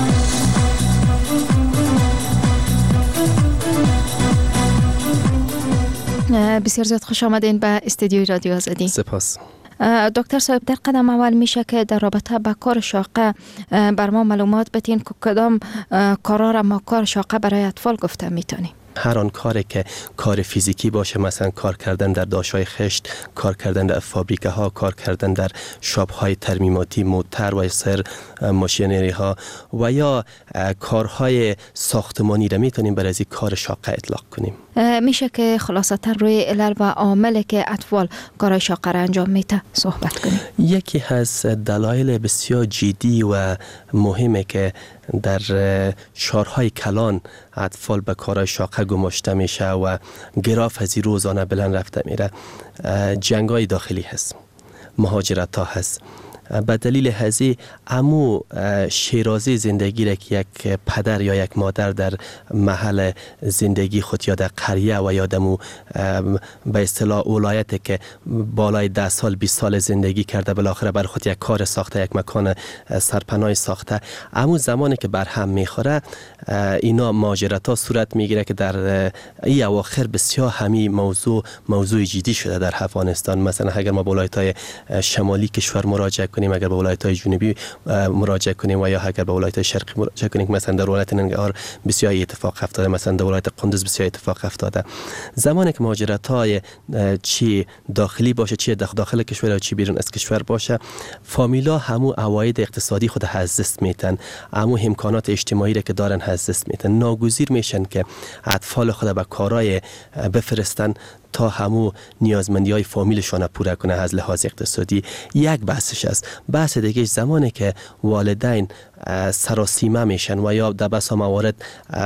بسیار زیاد خوش آمدین به استودیوی رادیو آزادی. سپاس. دکتر صاحب، در قدم اول میشه که در رابطه با کار شاقه بر ما معلومات بدین که کدام کارا را ما کار شاقه برای اطفال گفته میتونیم؟ هر آن کاری که کار فیزیکی باشه، مثلا کار کردن در داشت‌های خشت، کار کردن در فابریکه ها، کار کردن در شاپ های ترمیماتی، موتر و سر ماشینری ها و یا کارهای ساختمانی را میتونیم برای این کار شاقه اطلاق کنیم. میشه که خلاصه تر روی علل و عاملی که اطفال کار شاقه را انجام میده صحبت کنیم؟ یکی از دلایل بسیار جدی و مهمه که در شهرهای کلان اطفال به کارهای شاقه گماشته میشه و گراف از این روزانه بلند رفته میره، جنگای داخلی هست، مهاجرت ها هست. به دلیل هزی امو شیرازی زندگی را که یک پدر یا یک مادر در محل زندگی خود یا در قریه و یا دمو به اصطلاح ولایت که بالای ده سال بیست سال زندگی کرده، بالاخره بر خود یک کار ساخته، یک مکان سرپناه ساخته، امو زمانی که بر هم میخوره اینا مهاجرت ها صورت میگیره که در این اواخر بسیار همی موضوع موضوع جدی شده در افغانستان. مثلا اگر ما به ولایت های شمالی کشور مراجعه کنیم، اگر به ولایت‌های جنوبی مراجعه کنیم و یا اگر به ولایت‌های شرقی مراجعه کنیم، مثلا در ولایت ننگرهار بسیار اتفاق افتاده، مثلا در ولایت قندوز بسیار اتفاق افتاده. زمانی که مهاجرت‌های چی داخلی باشه، چی داخل کشور یا چی بیرون از کشور باشه، فامیلا همو عواید اقتصادی خود از دست میتن، همو امکانات اجتماعی را که دارن از دست میتن، ناگزیر میشن که اطفال خود به کارهای بفرستن تا همو نیازمندی های فامیلشان پوره کنه از لحاظ اقتصادی. یک بحثش است. بحث دیگه زمانی که والدین سراسیمه میشن و یا در بسا موارد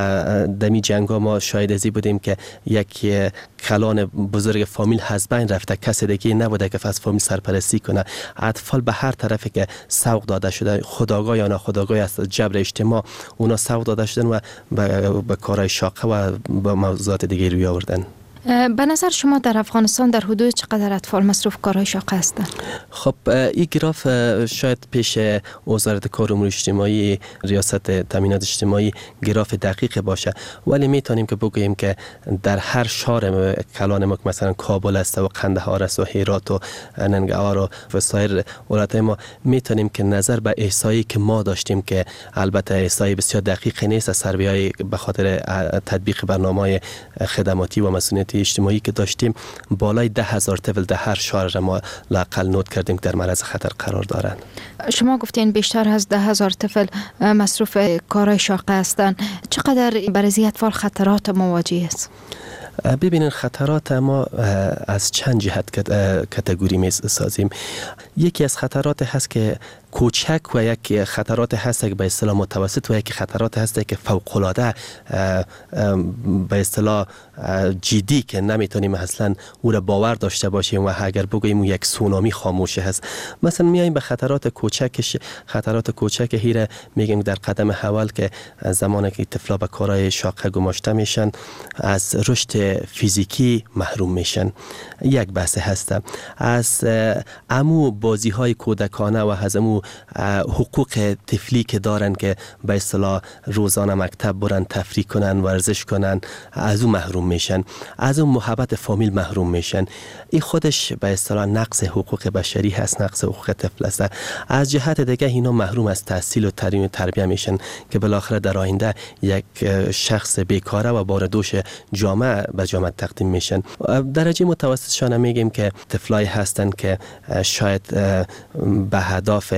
دمی جنگا ما شاید ازی بودیم که یک کلان بزرگ فامیل از بین رفته، کسی دیگه نبوده که از فامیل سرپرستی کنه. اطفال به هر طرفی که سوق داده شده، خودآگاه یا ناخودآگاه از جبر اجتماع اونا سوق داده شدن و به کارهای شاقه و به موضوعات دیگه روی آوردن. به نظر شما در افغانستان در حدود چقدر اطفال مصروف کارهای شاقه هستند؟ خب این گراف شاید پیش وزارت کار و امور اجتماعی، ریاست تامینات اجتماعی گراف دقیق باشه، ولی میتونیم که بگوییم که در هر شهر کلان ما مثلا کابل است و قندهار است و هرات و ننگرهار و سایر ولایت‌های ما، میتونیم که نظر به احصایی که ما داشتیم که البته احصایی بسیار دقیق نیست، از سروی‌های به خاطر تطبیق برنامه‌های خدماتی و مسئولیت اجتماعی که داشتیم، بالای ده هزار طفل در هر شهر ما لاقل نوت کردیم در معرض خطر قرار دارند. شما گفتین بیشتر از ده هزار طفل مصروف کارهای شاقه هستند. چقدر برای اطفال خطرات مواجه است؟ ببینین خطرات ما از چند جهت کاتگوری می سازیم. یکی از خطرات هست که کوچک و یک خطرات هست که به اصطلاح متوسط و یک خطرات هست که فوق العاده به اصطلاح جدی که نمیتونیم اصلا او را باور داشته باشیم و اگر بگوییم یک سونامی خاموشه هست. مثلا میایم به خطرات کوچکش، خطرات کوچک هیره میگیم در قدم اول که زمانی که طفلا به کارهای شاقه گماشته میشن از رشد فیزیکی محروم میشن. یک بحث هست. از امو بازی های کودکانه و از امو حقوق طفلی که دارن که به اصطلاح روزانه مکتب برن، تفریح کنن، ورزش کنن، از اون محروم میشن، از اون محبت فامیل محروم میشن. این خودش به اصطلاح نقص حقوق بشری هست، نقص حقوق طفل است. از جهت دیگه اینا محروم از تحصیل و تعلیم و تربیه میشن که بالاخره در آینده یک شخص بیکاره و بار دوش جامعه به جامعه تقدیم میشن. درجه متوسطشان میگیم که طفلای هستن که شاید به هدف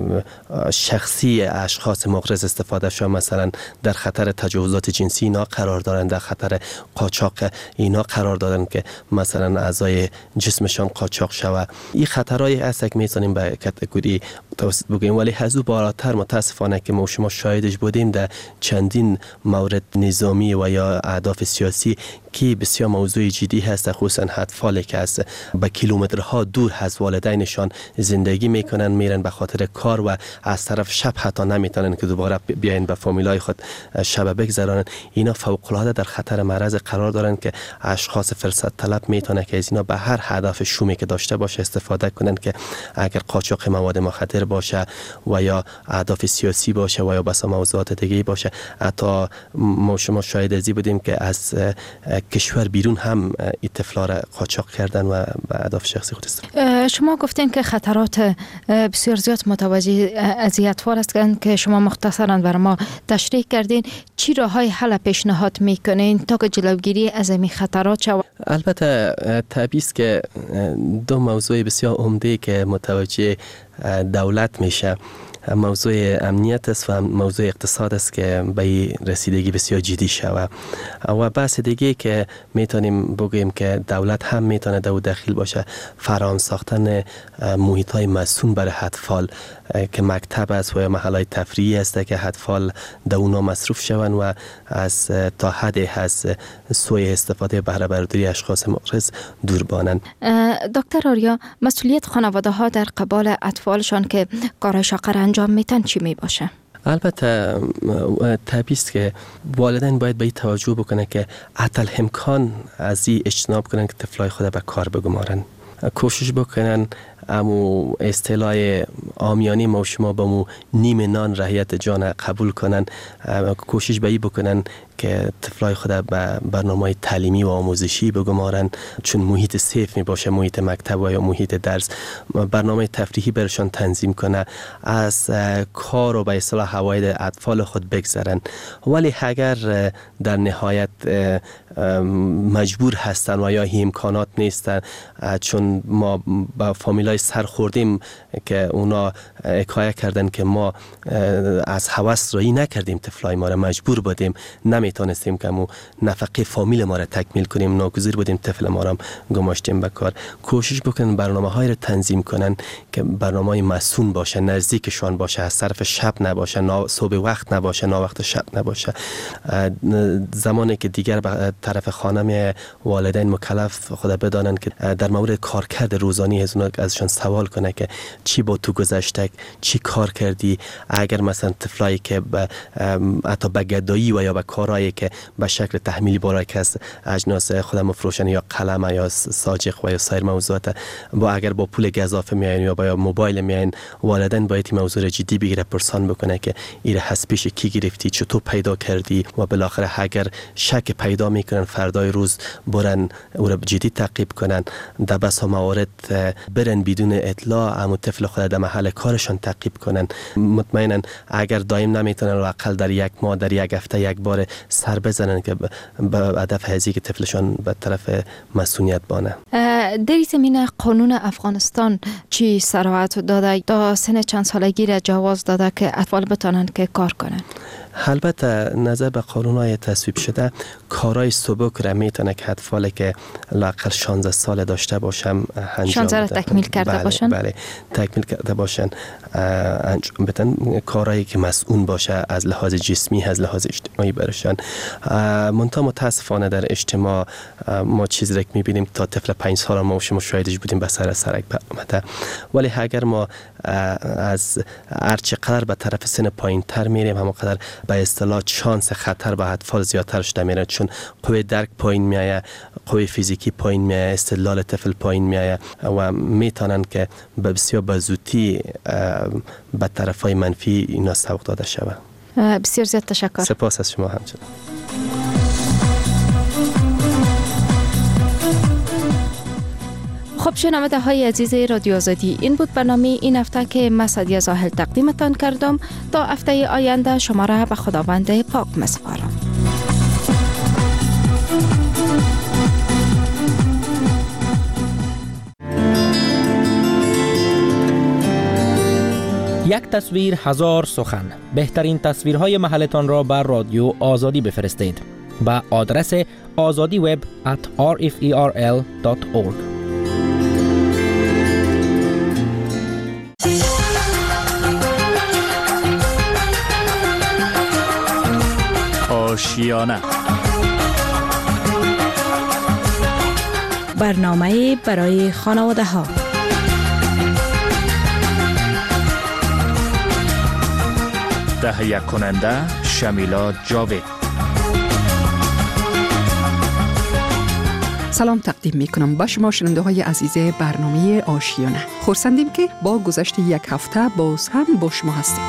شخصی اشخاص مغرض استفاده شده، مثلا در خطر تجاوزات جنسی اینا قرار دارن، در خطر قاچاق اینا قرار دارن که مثلا اعضای جسمشان قاچاق شود. این خطرایی هست که میتونیم به کاتگوری متوسط بگوییم، ولی از او بالاتر متاسفانه که ما شما شاهدش بودیم در چندین مورد نظامی و یا اهداف سیاسی که بسیار موضوع جدی هست، خصوصا اطفالی که از به کیلومترها دور از والدینشان زندگی میکنن، میرن به خاطر کار و از طرف شب حتی نمیتونن که دوباره بیاین به فامیلای خود شب بگذرانن. اینا فوق العاده در خطر معرض قرار دارن که اشخاص فرصت طلب میتونه که از اینا به هر هدف شومی که داشته باشه استفاده کنن، که اگر قاچاق مواد مخدر باشه و یا اهداف سیاسی باشه و یا بس موضوعات دیگه باشه. حتی ما شما شاهد ازی بودیم که از کشور بیرون هم این طفلا را قاچاق کردن و به اهداف شخصی خود استفاده. شما گفتین که خطرات بسیار زیاد متوجه اذیت‌وار است که شما مختصراً بر ما تشریح کردین. چی راههای حل پیشنهاد میکنین تا که جلوگیری از این خطرات شود؟ البته طبیعی است که دو موضوع بسیار عمده که متوجه دولت میشه، موضوع امنیت است و موضوع اقتصاد است که به رسیدگی بسیار جدی شود. و بحث دیگه که میتونیم بگوییم که دولت هم میتونه در داخل باشه، فراهم ساختن محیط های مسئول برای اطفال که مکتب است و یا محلهای تفریحی است که اطفال در اونا مصروف شوند و از تا حد از سوء استفاده بهره برداری اشخاص معرض دور بانند. دکتر آریا، مسئولیت خانواده ها در قبال اطفالشان که کار شاق انجام میتن چی می باشه؟ البته طبیعی است که والدین باید به این توجه بکنه که حتی امکان از این اجتناب کنن که طفلای خود به کار بگمارن. کوشش بکنن امو اصطلاح عامیانه ما شما با مو نیم نان رعیت جان قبول کنن. کوشش به این بکنن که طفلای خود به برنامه تعلیمی و آموزشی بگمارن، چون محیط سیف می باشه، محیط مکتب و یا محیط درس. برنامه تفریحی برشان تنظیم کنه، از کار و به اصطلاح حواید اطفال خود بگذرن. ولی اگر در نهایت مجبور هستن و یا امکانات نیستن، چون ما با فامیلای سر خوردیم که اونا حکایت کردن که ما از هوس رایی نکردیم، طفلای ما را مجبور بودیم، نمیتونستیم که مو نفقه فامیل ما را تکمیل کنیم، ناگزیر بودیم طفل ما را گماشتیم به کار. کوشش بکنن برنامه های را تنظیم کنن که برنامه مسئول باشه، نزدیکشان باشه، از طرف شب نباشه، نا صبح وقت نباشه، نا وقت شب نباشه. زمانی که دیگر به طرف خانم والدین مکلف خود بدانن که در مورد کارکرد روزانه از اونها ازشان سوال کنه که چی با تو گذشته، چی کار کردی. اگر مثلا طفلایی که حتی به گدایی و یا به کارهایی که به شکل تحمیلی برای کس اجناس خود مفروشن یا قلم یا ساجق و یا سایر موضوعات، با اگر با پول گزافه میاین یا با یا موبایل میاین، والدین باید این موضوع جدی بگیره، پرسان بکنه که ایره حسابش کی گرفتی، چطور پیدا کردی، و بالاخره اگر شک پیدا میکنن فردای روز برن او را جدی تعقیب کنن. در بسا موارد برن بدون اطلاع امو طفل خود در محل کارشان تعقیب کنن. مطمئنا اگر دائم نمیتونن لااقل در یک ماه، در یک هفته یک بار سر بزنن که به هدف هزی که طفلشان به طرف مسئولیت بانه. در زمین قانون افغانستان چی صراحت داده تا سن چند سالگی را جواز داده که اطفال بتونن که کار کنن؟ البته نظر به قانون‌های تصویب شده، کارهای سبک را میتونه که اطفالی که لااقل شانزده سال داشته باشن انجام شانزده را تکمیل کرده بله، باشن بله تکمیل کرده باشن انجام بدن. کارهایی که مسئول باشه از لحاظ جسمی، از لحاظ اجتماعی برشان. منتها متاسفانه در اجتماع ما چیزی را که میبینیم تا طفل پنج سال ما شما شاهدش بودیم به سر سرک آمده. ولی اگر ما از هرچه قدر به طرف سن پایین تر میریم، همونقدر به اصطلاح شانس خطر به اطفال زیادتر شده میره، چون قوه درک پایین میایه، قوه فیزیکی پایین میایه، استدلال طفل پایین میایه و میتونن که به بسیار بزودی به طرفای منفی اینا سوق داده شود. بسیار زیاد تشکر. سپاس از شما همچنین. خب شنونده های عزیز رادیو آزادی، این بود برنامه این هفته که من سعدیه زاهل تقدیمتان کردم. تا هفته آینده شما را به خداوند پاک می‌سپارم. یک تصویر هزار سخن. بهترین تصویرهای محلتان را بر رادیو آزادی بفرستید به آدرس azadi web at r f e r l dot org. آشیانه. برنامه برای خانواده ها. تهیه کننده شمیلا جاوید. سلام تقدیم می کنم به شما شنونده های عزیز برنامه آشیانه. خرسندیم که با گذشت یک هفته باز هم با شما هستیم.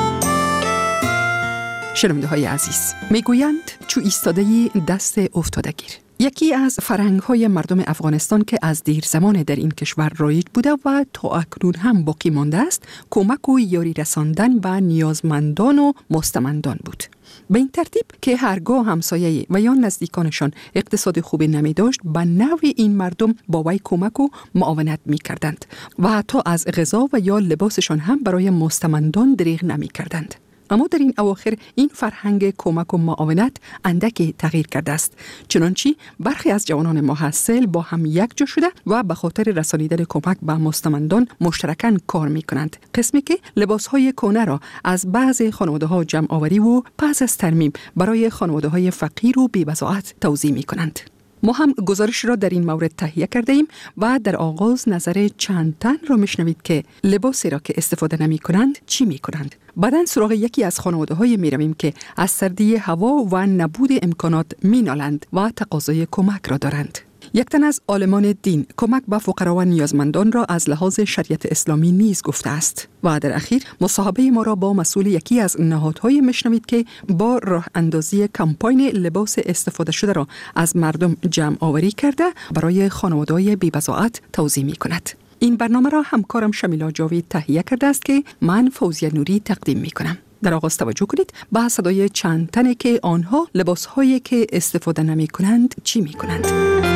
شنونده های عزیز، می گویند چو ایستاده دست افتاده گیر. یکی از فرهنگ های مردم افغانستان که از دیر زمان در این کشور رایج بوده و تا اکنون هم باقی مانده است، کمک و یاری رساندن به نیازمندان و مستمندان بود. به این ترتیب که هرگاه همسایه و یا نزدیکانشان اقتصاد خوبی نمی داشت، به نوع این مردم با وی کمک و معاونت می کردند و حتی از غذا و یا لباسشان هم برای مستمندان دریغ نمی کردند. اما در این اواخر این فرهنگ کمک و معاونت اندکی تغییر کرده است، چنانچه برخی از جوانان محصل با هم یک جا شده و به خاطر رسانیدن کمک به مستمندان مشترکاً کار می کنند. قسمی که لباسهای کهنه را از بعضی خانواده ها جمع آوری و پس از ترمیم برای خانواده های فقیر و بی‌بضاعت توزیع می کنند. ما هم گزارش را در این مورد تهیه کرده ایم و در آغاز نظر چند تن را میشنوید که لباسی را که استفاده نمی کنند چی می کنند. بعداً سراغ یکی از خانواده های می رویم که از سردی هوا و نبود امکانات می نالند و تقاضای کمک را دارند. یک تن از عالمان دین کمک به فقرا و نیازمندان را از لحاظ شریعت اسلامی نیز گفته است و در اخیر مصاحبه ما را با مسئول یکی از نهادهای میشنوید که با راه اندازی کمپاین لباس استفاده شده را از مردم جمع آوری کرده برای خانواده‌های بی‌بضاعت توزیع می کند. این برنامه را همکارم شمیلا جاوید تهیه کرده است که من فوزیه نوری تقدیم می کنم. در آغاز توجه کنید به صدای چند تنه که آنها لباسهایی که استفاده نمی کنند چی می کنند.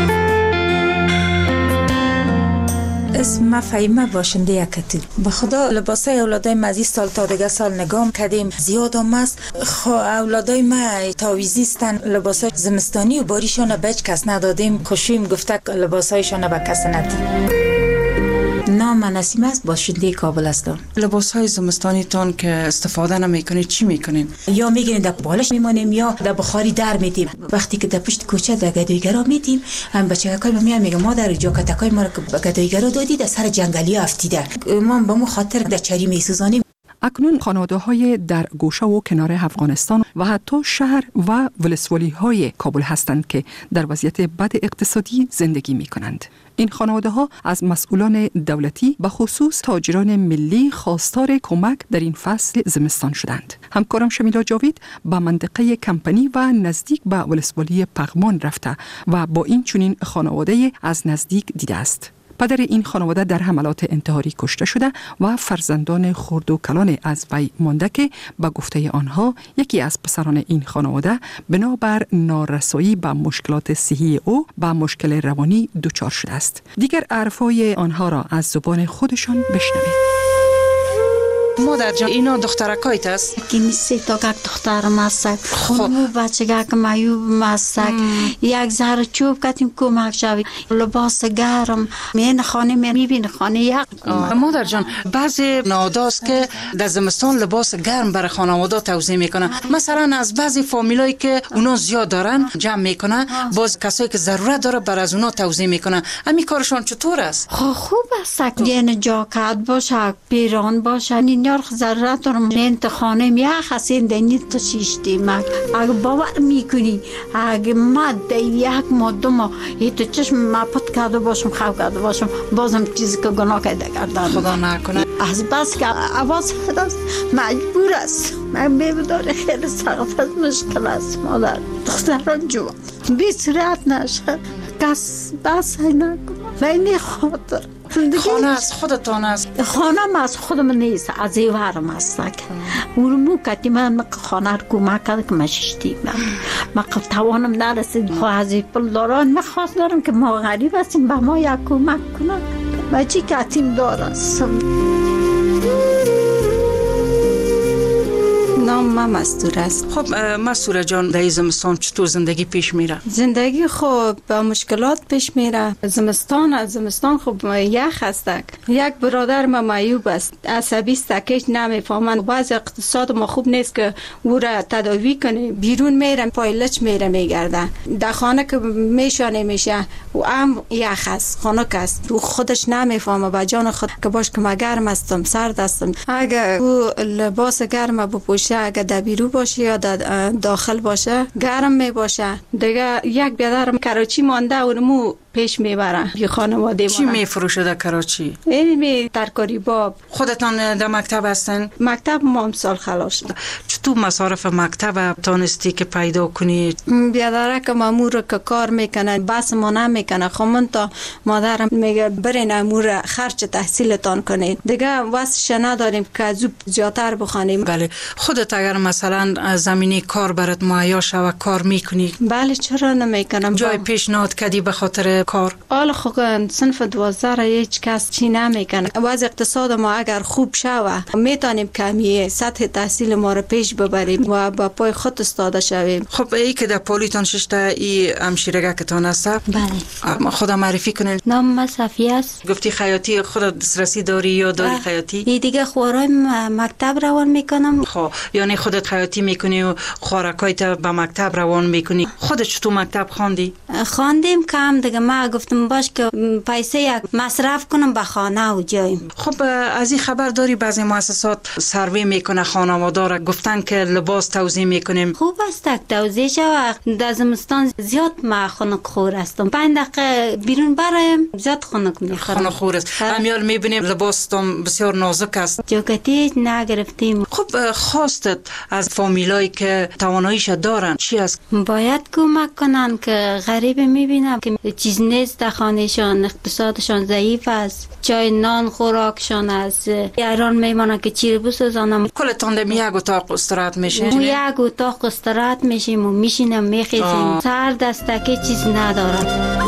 اسم ما فهیمه باشنده یکتی. به خدا لباسای اولادای ما از این سال تا دیگه سال نگام کردیم زیاد هم است. خو اولادای ما تاویزیستن، لباسای زمستانی و باریشان به هیچ کس ندادیم. خوشیم گفته لباسایشان به کس ندیم. نام من نسیم است، باشنده کابل هستم. لباس های زمستانی تان که استفاده نمیکنید چی میکنین؟ یا میگیریم در بالش میمونیم یا در بخاری در میدیم. وقتی که در پشت کوچه در گدایگرا میدیم، هم بچه‌کای میان میگه مادر جاکتکای ما رو به گدایگرا دادی در سر جنگلی افتیده. ما به مو خاطر در چری میسوزانیم. اکنون خانواده‌های در گوشه و کنار افغانستان و حتی شهر و ولسوالی‌های کابل هستند که در وضعیت بد اقتصادی زندگی می‌کنند. این خانواده‌ها از مسئولان دولتی به خصوص تاجران ملی خواستار کمک در این فصل زمستان شدند. همکارم شمیلا جاوید به منطقه کمپنی و نزدیک به ولسوالی پغمان رفته و با این چنین خانواده از نزدیک دیده است. پدر این خانواده در حملات انتحاری کشته شده و فرزندان خرد و کلان از وی مانده که به گفته آنها یکی از پسران این خانواده بنابر نارسایی به مشکلات صحی او به مشکل روانی دچار شده است. دیگر حرفای آنها را از زبان خودشان بشنوید. مادر جان اینا دخترکایت است؟ که نیستی تا که دخترم است. خونمو بچه که مایوب است. یک ذره چوب کتیم کمک شوید. لباس گرم مین خانه میبین خانه یک. مادر جان بعضی ناداست که در زمستان لباس گرم برای خانواده توزیع میکنن. مثلا از بعضی فامیلایی که اونا زیاد دارن جمع میکنن، باز کسایی که ضرورت داره بر از اونا توزیع میکنن. همین کارشان چطور است؟ خوب است. یعنی جاکت باشه، پیران باشه، یار ضرورت دارم انت خانه می خسین دنی تو شیشتی مک اگه باور میکنی اگه ما ده یک ماده ما هیتو چشم ما پت کرده باشم خواب کرده باشم بازم چیزی که گناه کرده کردم خدا نکنه. از بس که عوض هست مجبور است. من بیبداره خیلی سخت از مشکل است مادر. دختران جوان بی صورت نشه کس بس نکن بینی خاطر خانه از خودتان است؟ خانه ما از خودم نیست، از ایوارم است. اونمو کتی من خانه رو کمک کرده که مششتی من من توانم نرسید. خواه از پل داران من خواست دارم که ما غریب هستیم به ما یک کمک کنن. و چی کتیم دارستم نام من مستور است. خب مستور جان، در زمستان چطور زندگی پیش میره؟ زندگی خب با مشکلات پیش میره. زمستان از زمستان خب یخ است. یک برادر ما معیوب است، عصبی است، که نمیفهمن. بعض اقتصاد ما خوب نیست که او را تداوی کنه. بیرون میرن پایلچ میره میگرده. در خانه که میشانه میشه و هم یخ است، خنک است. او خودش نمیفهمه با جان خود که باش که ما گرم هستم، سرد هستم. اگه او لباس گرم بپوشه، اگه در بیرو باشه یا در داخل باشه گرم می باشه. دیگه یک بیادر کراچی مانده و مو پیش میبره. یه خانواده چی میفروشه در کراچی؟ اینمی ترکاری باب. خودتان در مکتب هستن؟ مکتب ما امسال خلاص شد. چطور مصارف مکتب تانستی که پیدا کنی؟ بیادره که مامور که کار میکنه بس ما نمیکنه. خمون تا مادرم میگه برین امور خرچ تحصیلتان کنید. دیگه واسش نداریم که از زیادتر بخوانیم. بله. خودت اگر مثلا زمینه کار برات مهیا شوه کار میکنی؟ بله چرا نمیکنم. جای پیشنهاد کردی به خاطر کار؟ حالا خب صنف دوازده را هیچ کس چی نمیکنه. وضع اقتصاد ما اگر خوب شوه میتونیم کمی سطح تحصیل ما رو پیش ببریم و با پای خود استاده شویم. خب ای که در پولیتان ششته ای همشیرگه کتان است؟ بله. خود معرفی کنین. نام ما صفیه است. گفتی خیاطی خود دسترسی داری یا داری خیاطی؟ ای دیگه خوارای مکتب روان میکنم. خب یعنی خودت خیاطی میکنی و خوارکایت به مکتب روان میکنی. خودت چطور مکتب خواندی؟ خواندیم کم دیگه. ما گفتم باش که پیسه یک مصرف کنم به خانه و جایم. خب از این خبر داری بعضی مؤسسات سروی میکنه خانواده را، گفتن که لباس توزیع میکنیم. خوب است تک توزیع شود. در زمستان زیاد ما خنک خور هستم. پنج دقیقه بیرون برایم زیاد خنک میخورم. خنک خور است. همیال میبینیم لباستم بسیار نازک است. جاکتی نگرفتیم. خب خواستت از فامیلایی که تواناییش دارن چی است؟ باید کمک کنن که غریب میبینم که چیز نیست در خانهشان، اقتصادشان ضعیف است، چای نان خوراکشان است. ایران میمانه که چی رو بسازانم. کلتان دم یک اتاق استراحت میشین؟ یک اتاق استراحت میشیم و میشینم میخیزیم. سر دستکی چیز ندارم.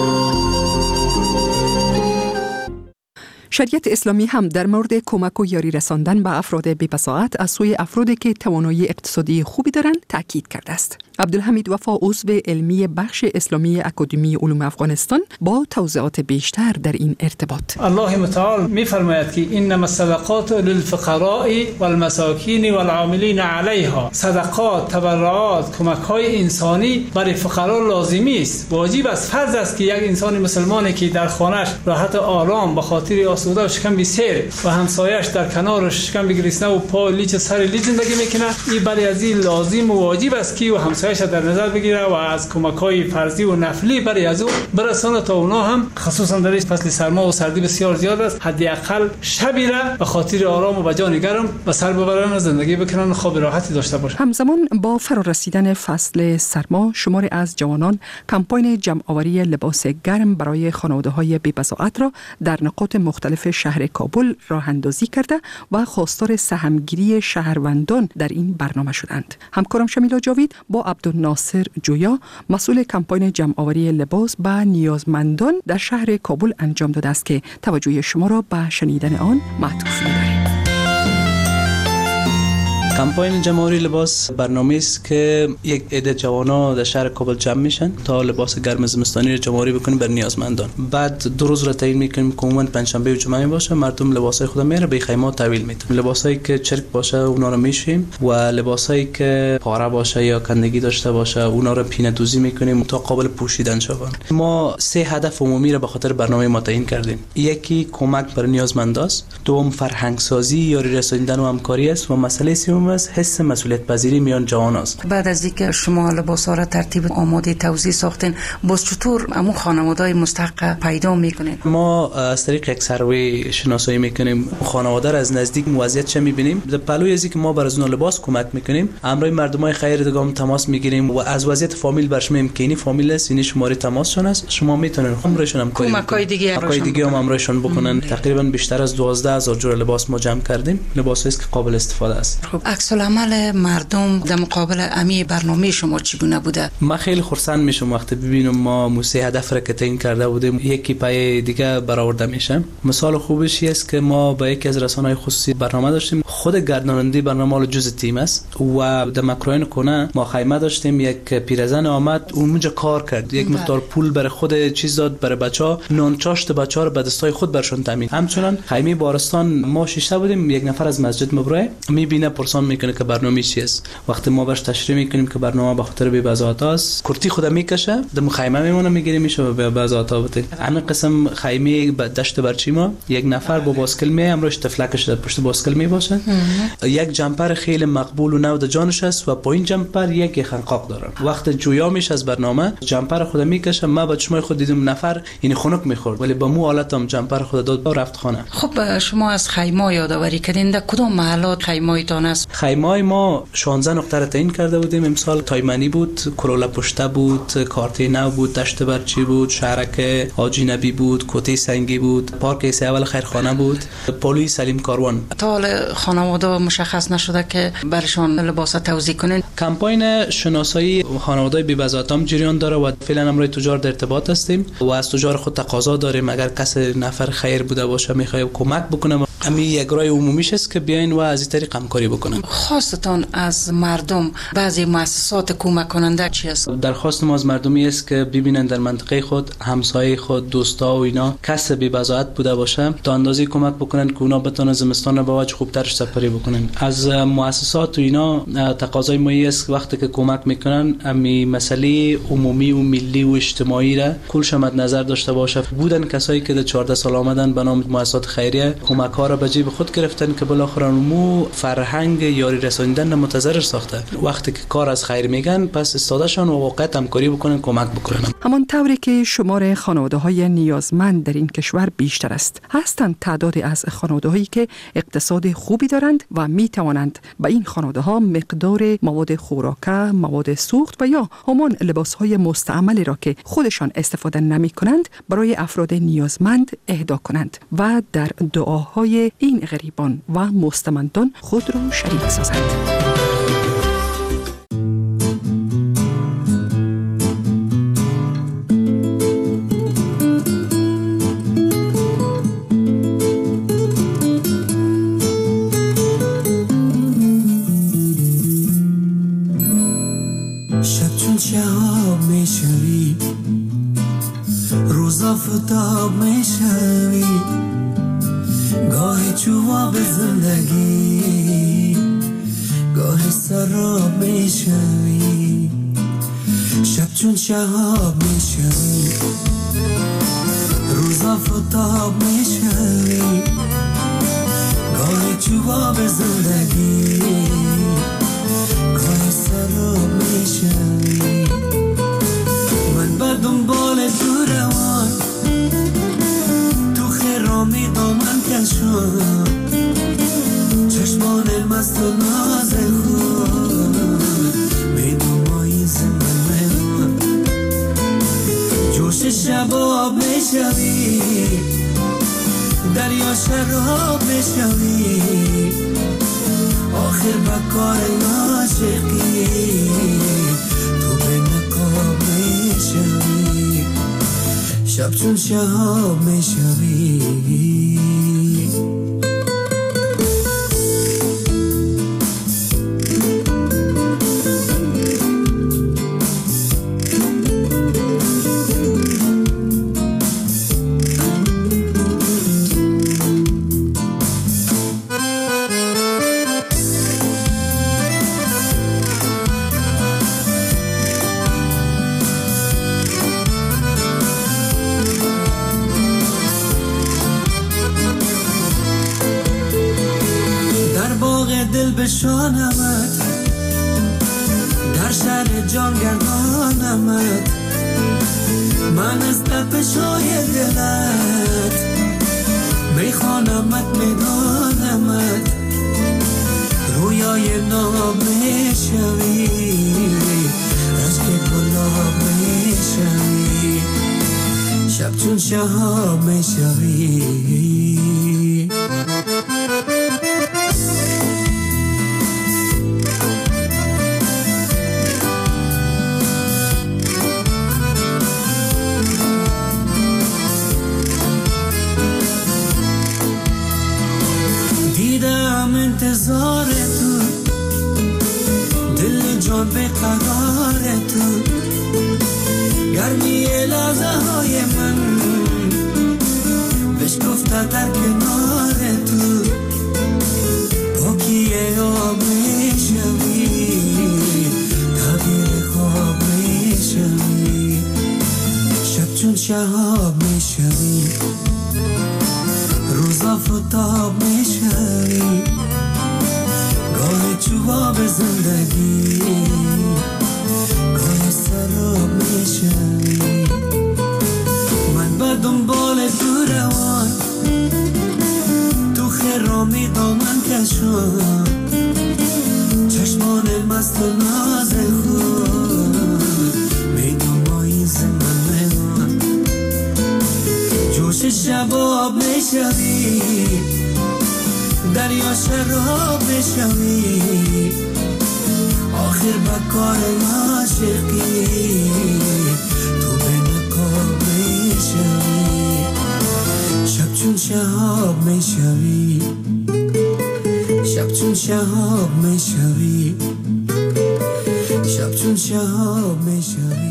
شریعت اسلامی هم در مورد کمک و یاری رساندن به افراد بی‌بساطت از سوی افرادی که توانایی اقتصادی خوبی دارند تاکید کرده است. عبدالحمید وفا عضو علمی بخش اسلامی اکادمی علوم افغانستان با توضیحات بیشتر در این ارتباط. الله متعال می‌فرماید که انما الصدقات للفقراء والمساکین والعاملین علیها. صدقات، تبرعات، کمک‌های انسانی برای فقرا لازمی است. واجب است، فرض است که یک انسان مسلمانی که در خانه‌اش راحت و آرام به خاطر آسوده و شکم بسیر و همسایه‌اش در کنارش شکم بگریسنه و پا لیچ سر لیچ زندگی میکنه، این برای از این لازم و واجب است که و همسایه‌اش در نظر بگیره و از کمک‌های فرضی و نفلی برای از او برسانه تا اونا هم خصوصا در فصل سرما و سردی بسیار زیاد است حداقل شبی را به خاطر آرام و به جان گرم و سر ببرن و زندگی بکنن، خواب راحتی داشته باشن. همزمان با فرارسیدن فصل سرما شماری از جوانان کمپاین جمع‌آوری لباس گرم برای خانواده‌های بی‌بساطت را در نقاط مختلف شهر کابل راه اندازی کرده و خواستار سهمگیری شهروندان در این برنامه شدند. همکارم شمیلا جاوید با عبدالناصر جویا مسئول کمپاین جمع‌آوری لباس به نیازمندان در شهر کابل انجام داده است که توجه شما را به شنیدن آن معطوف می‌داریم. کمپاین جمع‌آوری لباس برنامه‌ای است که یک عده جوانا در شهر کابل جمع میشن تا لباس گرم زمستانی رو جمع‌آوری بکنیم بر نیازمندان. بعد دو روز را تعیین میکنیم که عموما پنجشنبه و جمعه باشه، مردم لباسای خود میاره به خیمات تحویل میدن. لباسایی که چرک باشه اونا رو میشیم و لباسایی که پاره باشه یا کندگی داشته باشه اونا رو پینه دوزی میکنیم تا قابل پوشیدن شوند. ما سه هدف عمومی را به خاطر برنامه ما تعیین کردیم. یکی کمک بر نیازمنداست، دوم فرهنگ سازی، یاری رساندن و همکاری است و مسئله سوم است حس مسئولیت پذیری میان جوان است. بعد از اینکه شما لباسا را ترتیب آماده توزیع ساختین، باز چطور امو خانواده‌های مستحق پیدا میکنین؟ ما از طریق یک سروی شناسایی میکنیم خانواده را از نزدیک وضعیت چه میبینیم. در پلوی از اینکه ما بر از اون لباس کمک میکنیم، امروی مردمای خیر دیگه تماس میگیریم و از وضعیت فامیل برش میگیم که این فامیل است، این شماره تماسشون است، شما میتونین همراهشون هم کمکای دیگه کمکای دیگه هم همراهشون بکنن. تقریبا بیشتر از دوازده هزار جور لباس ما جمع کردیم. لباسی است که قابل استفاده است. خب عکس العمل مردم در مقابل امی برنامه شما چگونه بوده؟ من خیلی خرسند میشم وقتی ببینم ما موسی هدف را که تعیین کرده بودیم یکی پای دیگه برآورده میشه. مثال خوبش است که ما با یکی از رسانه‌های خصوصی برنامه داشتیم، خود گرداننده برنامه جزء تیم است و در مکروین کنه ما خیمه داشتیم، یک پیرزن آمد اونجا کار کرد، یک مقدار پول برای خود چیز داد برای بچه‌ها، نان چاشت بچه‌ها رو به دستای خود برشون تامین. همچنین خیمه بارستان ما شش بودیم، یک نفر از مسجد مبرای میبینه پرسان میکنه که برنامه چی است. وقتی ما باش تشریح میکنیم که برنامه به خاطر بی بزاعت است، کرتی خود میکشه در خیمه میمونه میگیره میشه و به بزاعت بده. همین قسم خیمه دشت برچیما یک نفر با باسکل می امروش تفلکش در پشت باسکل می باشه. یک جمپر خیلی مقبول و نو جانش است و پایین جمپر یک خنقاق داره. وقت جویا میشه از برنامه جمپر خود میکشه، ما با چشمای خود دیدم نفر این خنک میخورد ولی با مو حالتم جمپر خود داد و رفت خانه. خب شما از خیمه یادآوری کردین، در کدام محلات خیمه‌تان است؟ خیمه ما شانزده نقطه را تعیین کرده بودیم. امسال تایمنی بود، کرولا پشته بود، کارتی نو بود، دشت برچی بود، شهرک حاجی نبی بود، کوته سنگی بود، پارک سیاول خیرخانه بود، پلیس سلیم کاروان. تا حال خانواده مشخص نشده که برشان لباس توزیع کنین؟ کمپاین شناسایی خانواده بی بزاعتام جریان داره و فعلا امروز تجار در ارتباط هستیم و از تجار خود تقاضا داریم اگر کس نفر خیر بوده باشه میخواد کمک بکنه. همین یک راه عمومیش است که بیاین و از این طریق همکاری بکنن. خواستتان از مردم بعضی مؤسسات کمک کننده چی است؟ درخواست ما از مردمی است که ببینن در منطقه خود، همسایه خود، دوستا و اینا کس بی بزاعت بوده باشه تا اندازه کمک بکنن که اونا بتونن زمستان با وجه خوبترش سپری بکنن. از مؤسسات و اینا تقاضای ما است وقتی که کمک میکنن امی مسئله عمومی و ملی و اجتماعی را کلش مد نظر داشته باشه. بودن کسایی که در چهارده سال آمدن به نام مؤسسات خیریه کمک ها را به جیب خود گرفتن که بالاخره مو فرهنگ یاری رسانیدن متضرر ساخته. وقتی که کار از خیر میگن پس استادشان و واقعا همکاری بکنن، کمک بکنن. همان طوری که شمار خانواده های نیازمند در این کشور بیشتر است، هستند تعدادی از خانواده هایی که اقتصاد خوبی دارند و می توانند به این خانواده ها مقدار مواد خوراکه، مواد سوخت و یا همان لباس های مستعملی را که خودشان استفاده نمی کنند برای افراد نیازمند اهدا کنند و در دعاهای این غریبان و مستمندان خود را شریک سازند. شب چون شهاب میشوی، روز آفتاب میشوی، گاهی چوب زندگی، گاهی سراب میشوی. شب چون شهاب میشوی، روز آفتاب میشوی، گاهی چوب زندگی، گاهی سراب میشوی. من به دنبال تو روان، تو خرامی دامن کشان، چشمان مست و ناز خود میدومایی زمان. جوش شباب میشوی، دریا شراب میشوی، آخر بکار عاشقی تو به نقاب میشوی. شب چون شهاب میشوی. بشانمت، در شهر جان گردانمت، من از تپش‌های دلت میخوانمت، میدانمت، رویای ناب میشوی، عشق گلاب میشوی. شب چون شهاب میشوی. انتظار تو، دل جان به قرار تو، گرمی لحظه های من بشکفته در کنار تو، پاکی آب میشوی، تعبیر خواب میشوی، شب چون شهاب میشوی، روز آفتاب میشوی، گاهی چوباب زندگی، گاهی سراب میشوی، من به دنبال تو روان، تو خرامی دامن کشان، چشمان مست و ناز خود میدونمایی زمان میوان، جوش شباب میشوی، دریا شراب میشوی، آخر بکار عاشقی تو به نقاب میشوی، شب چون شهاب میشوی، شب چون شهاب میشوی، شب چون شهاب میشوی.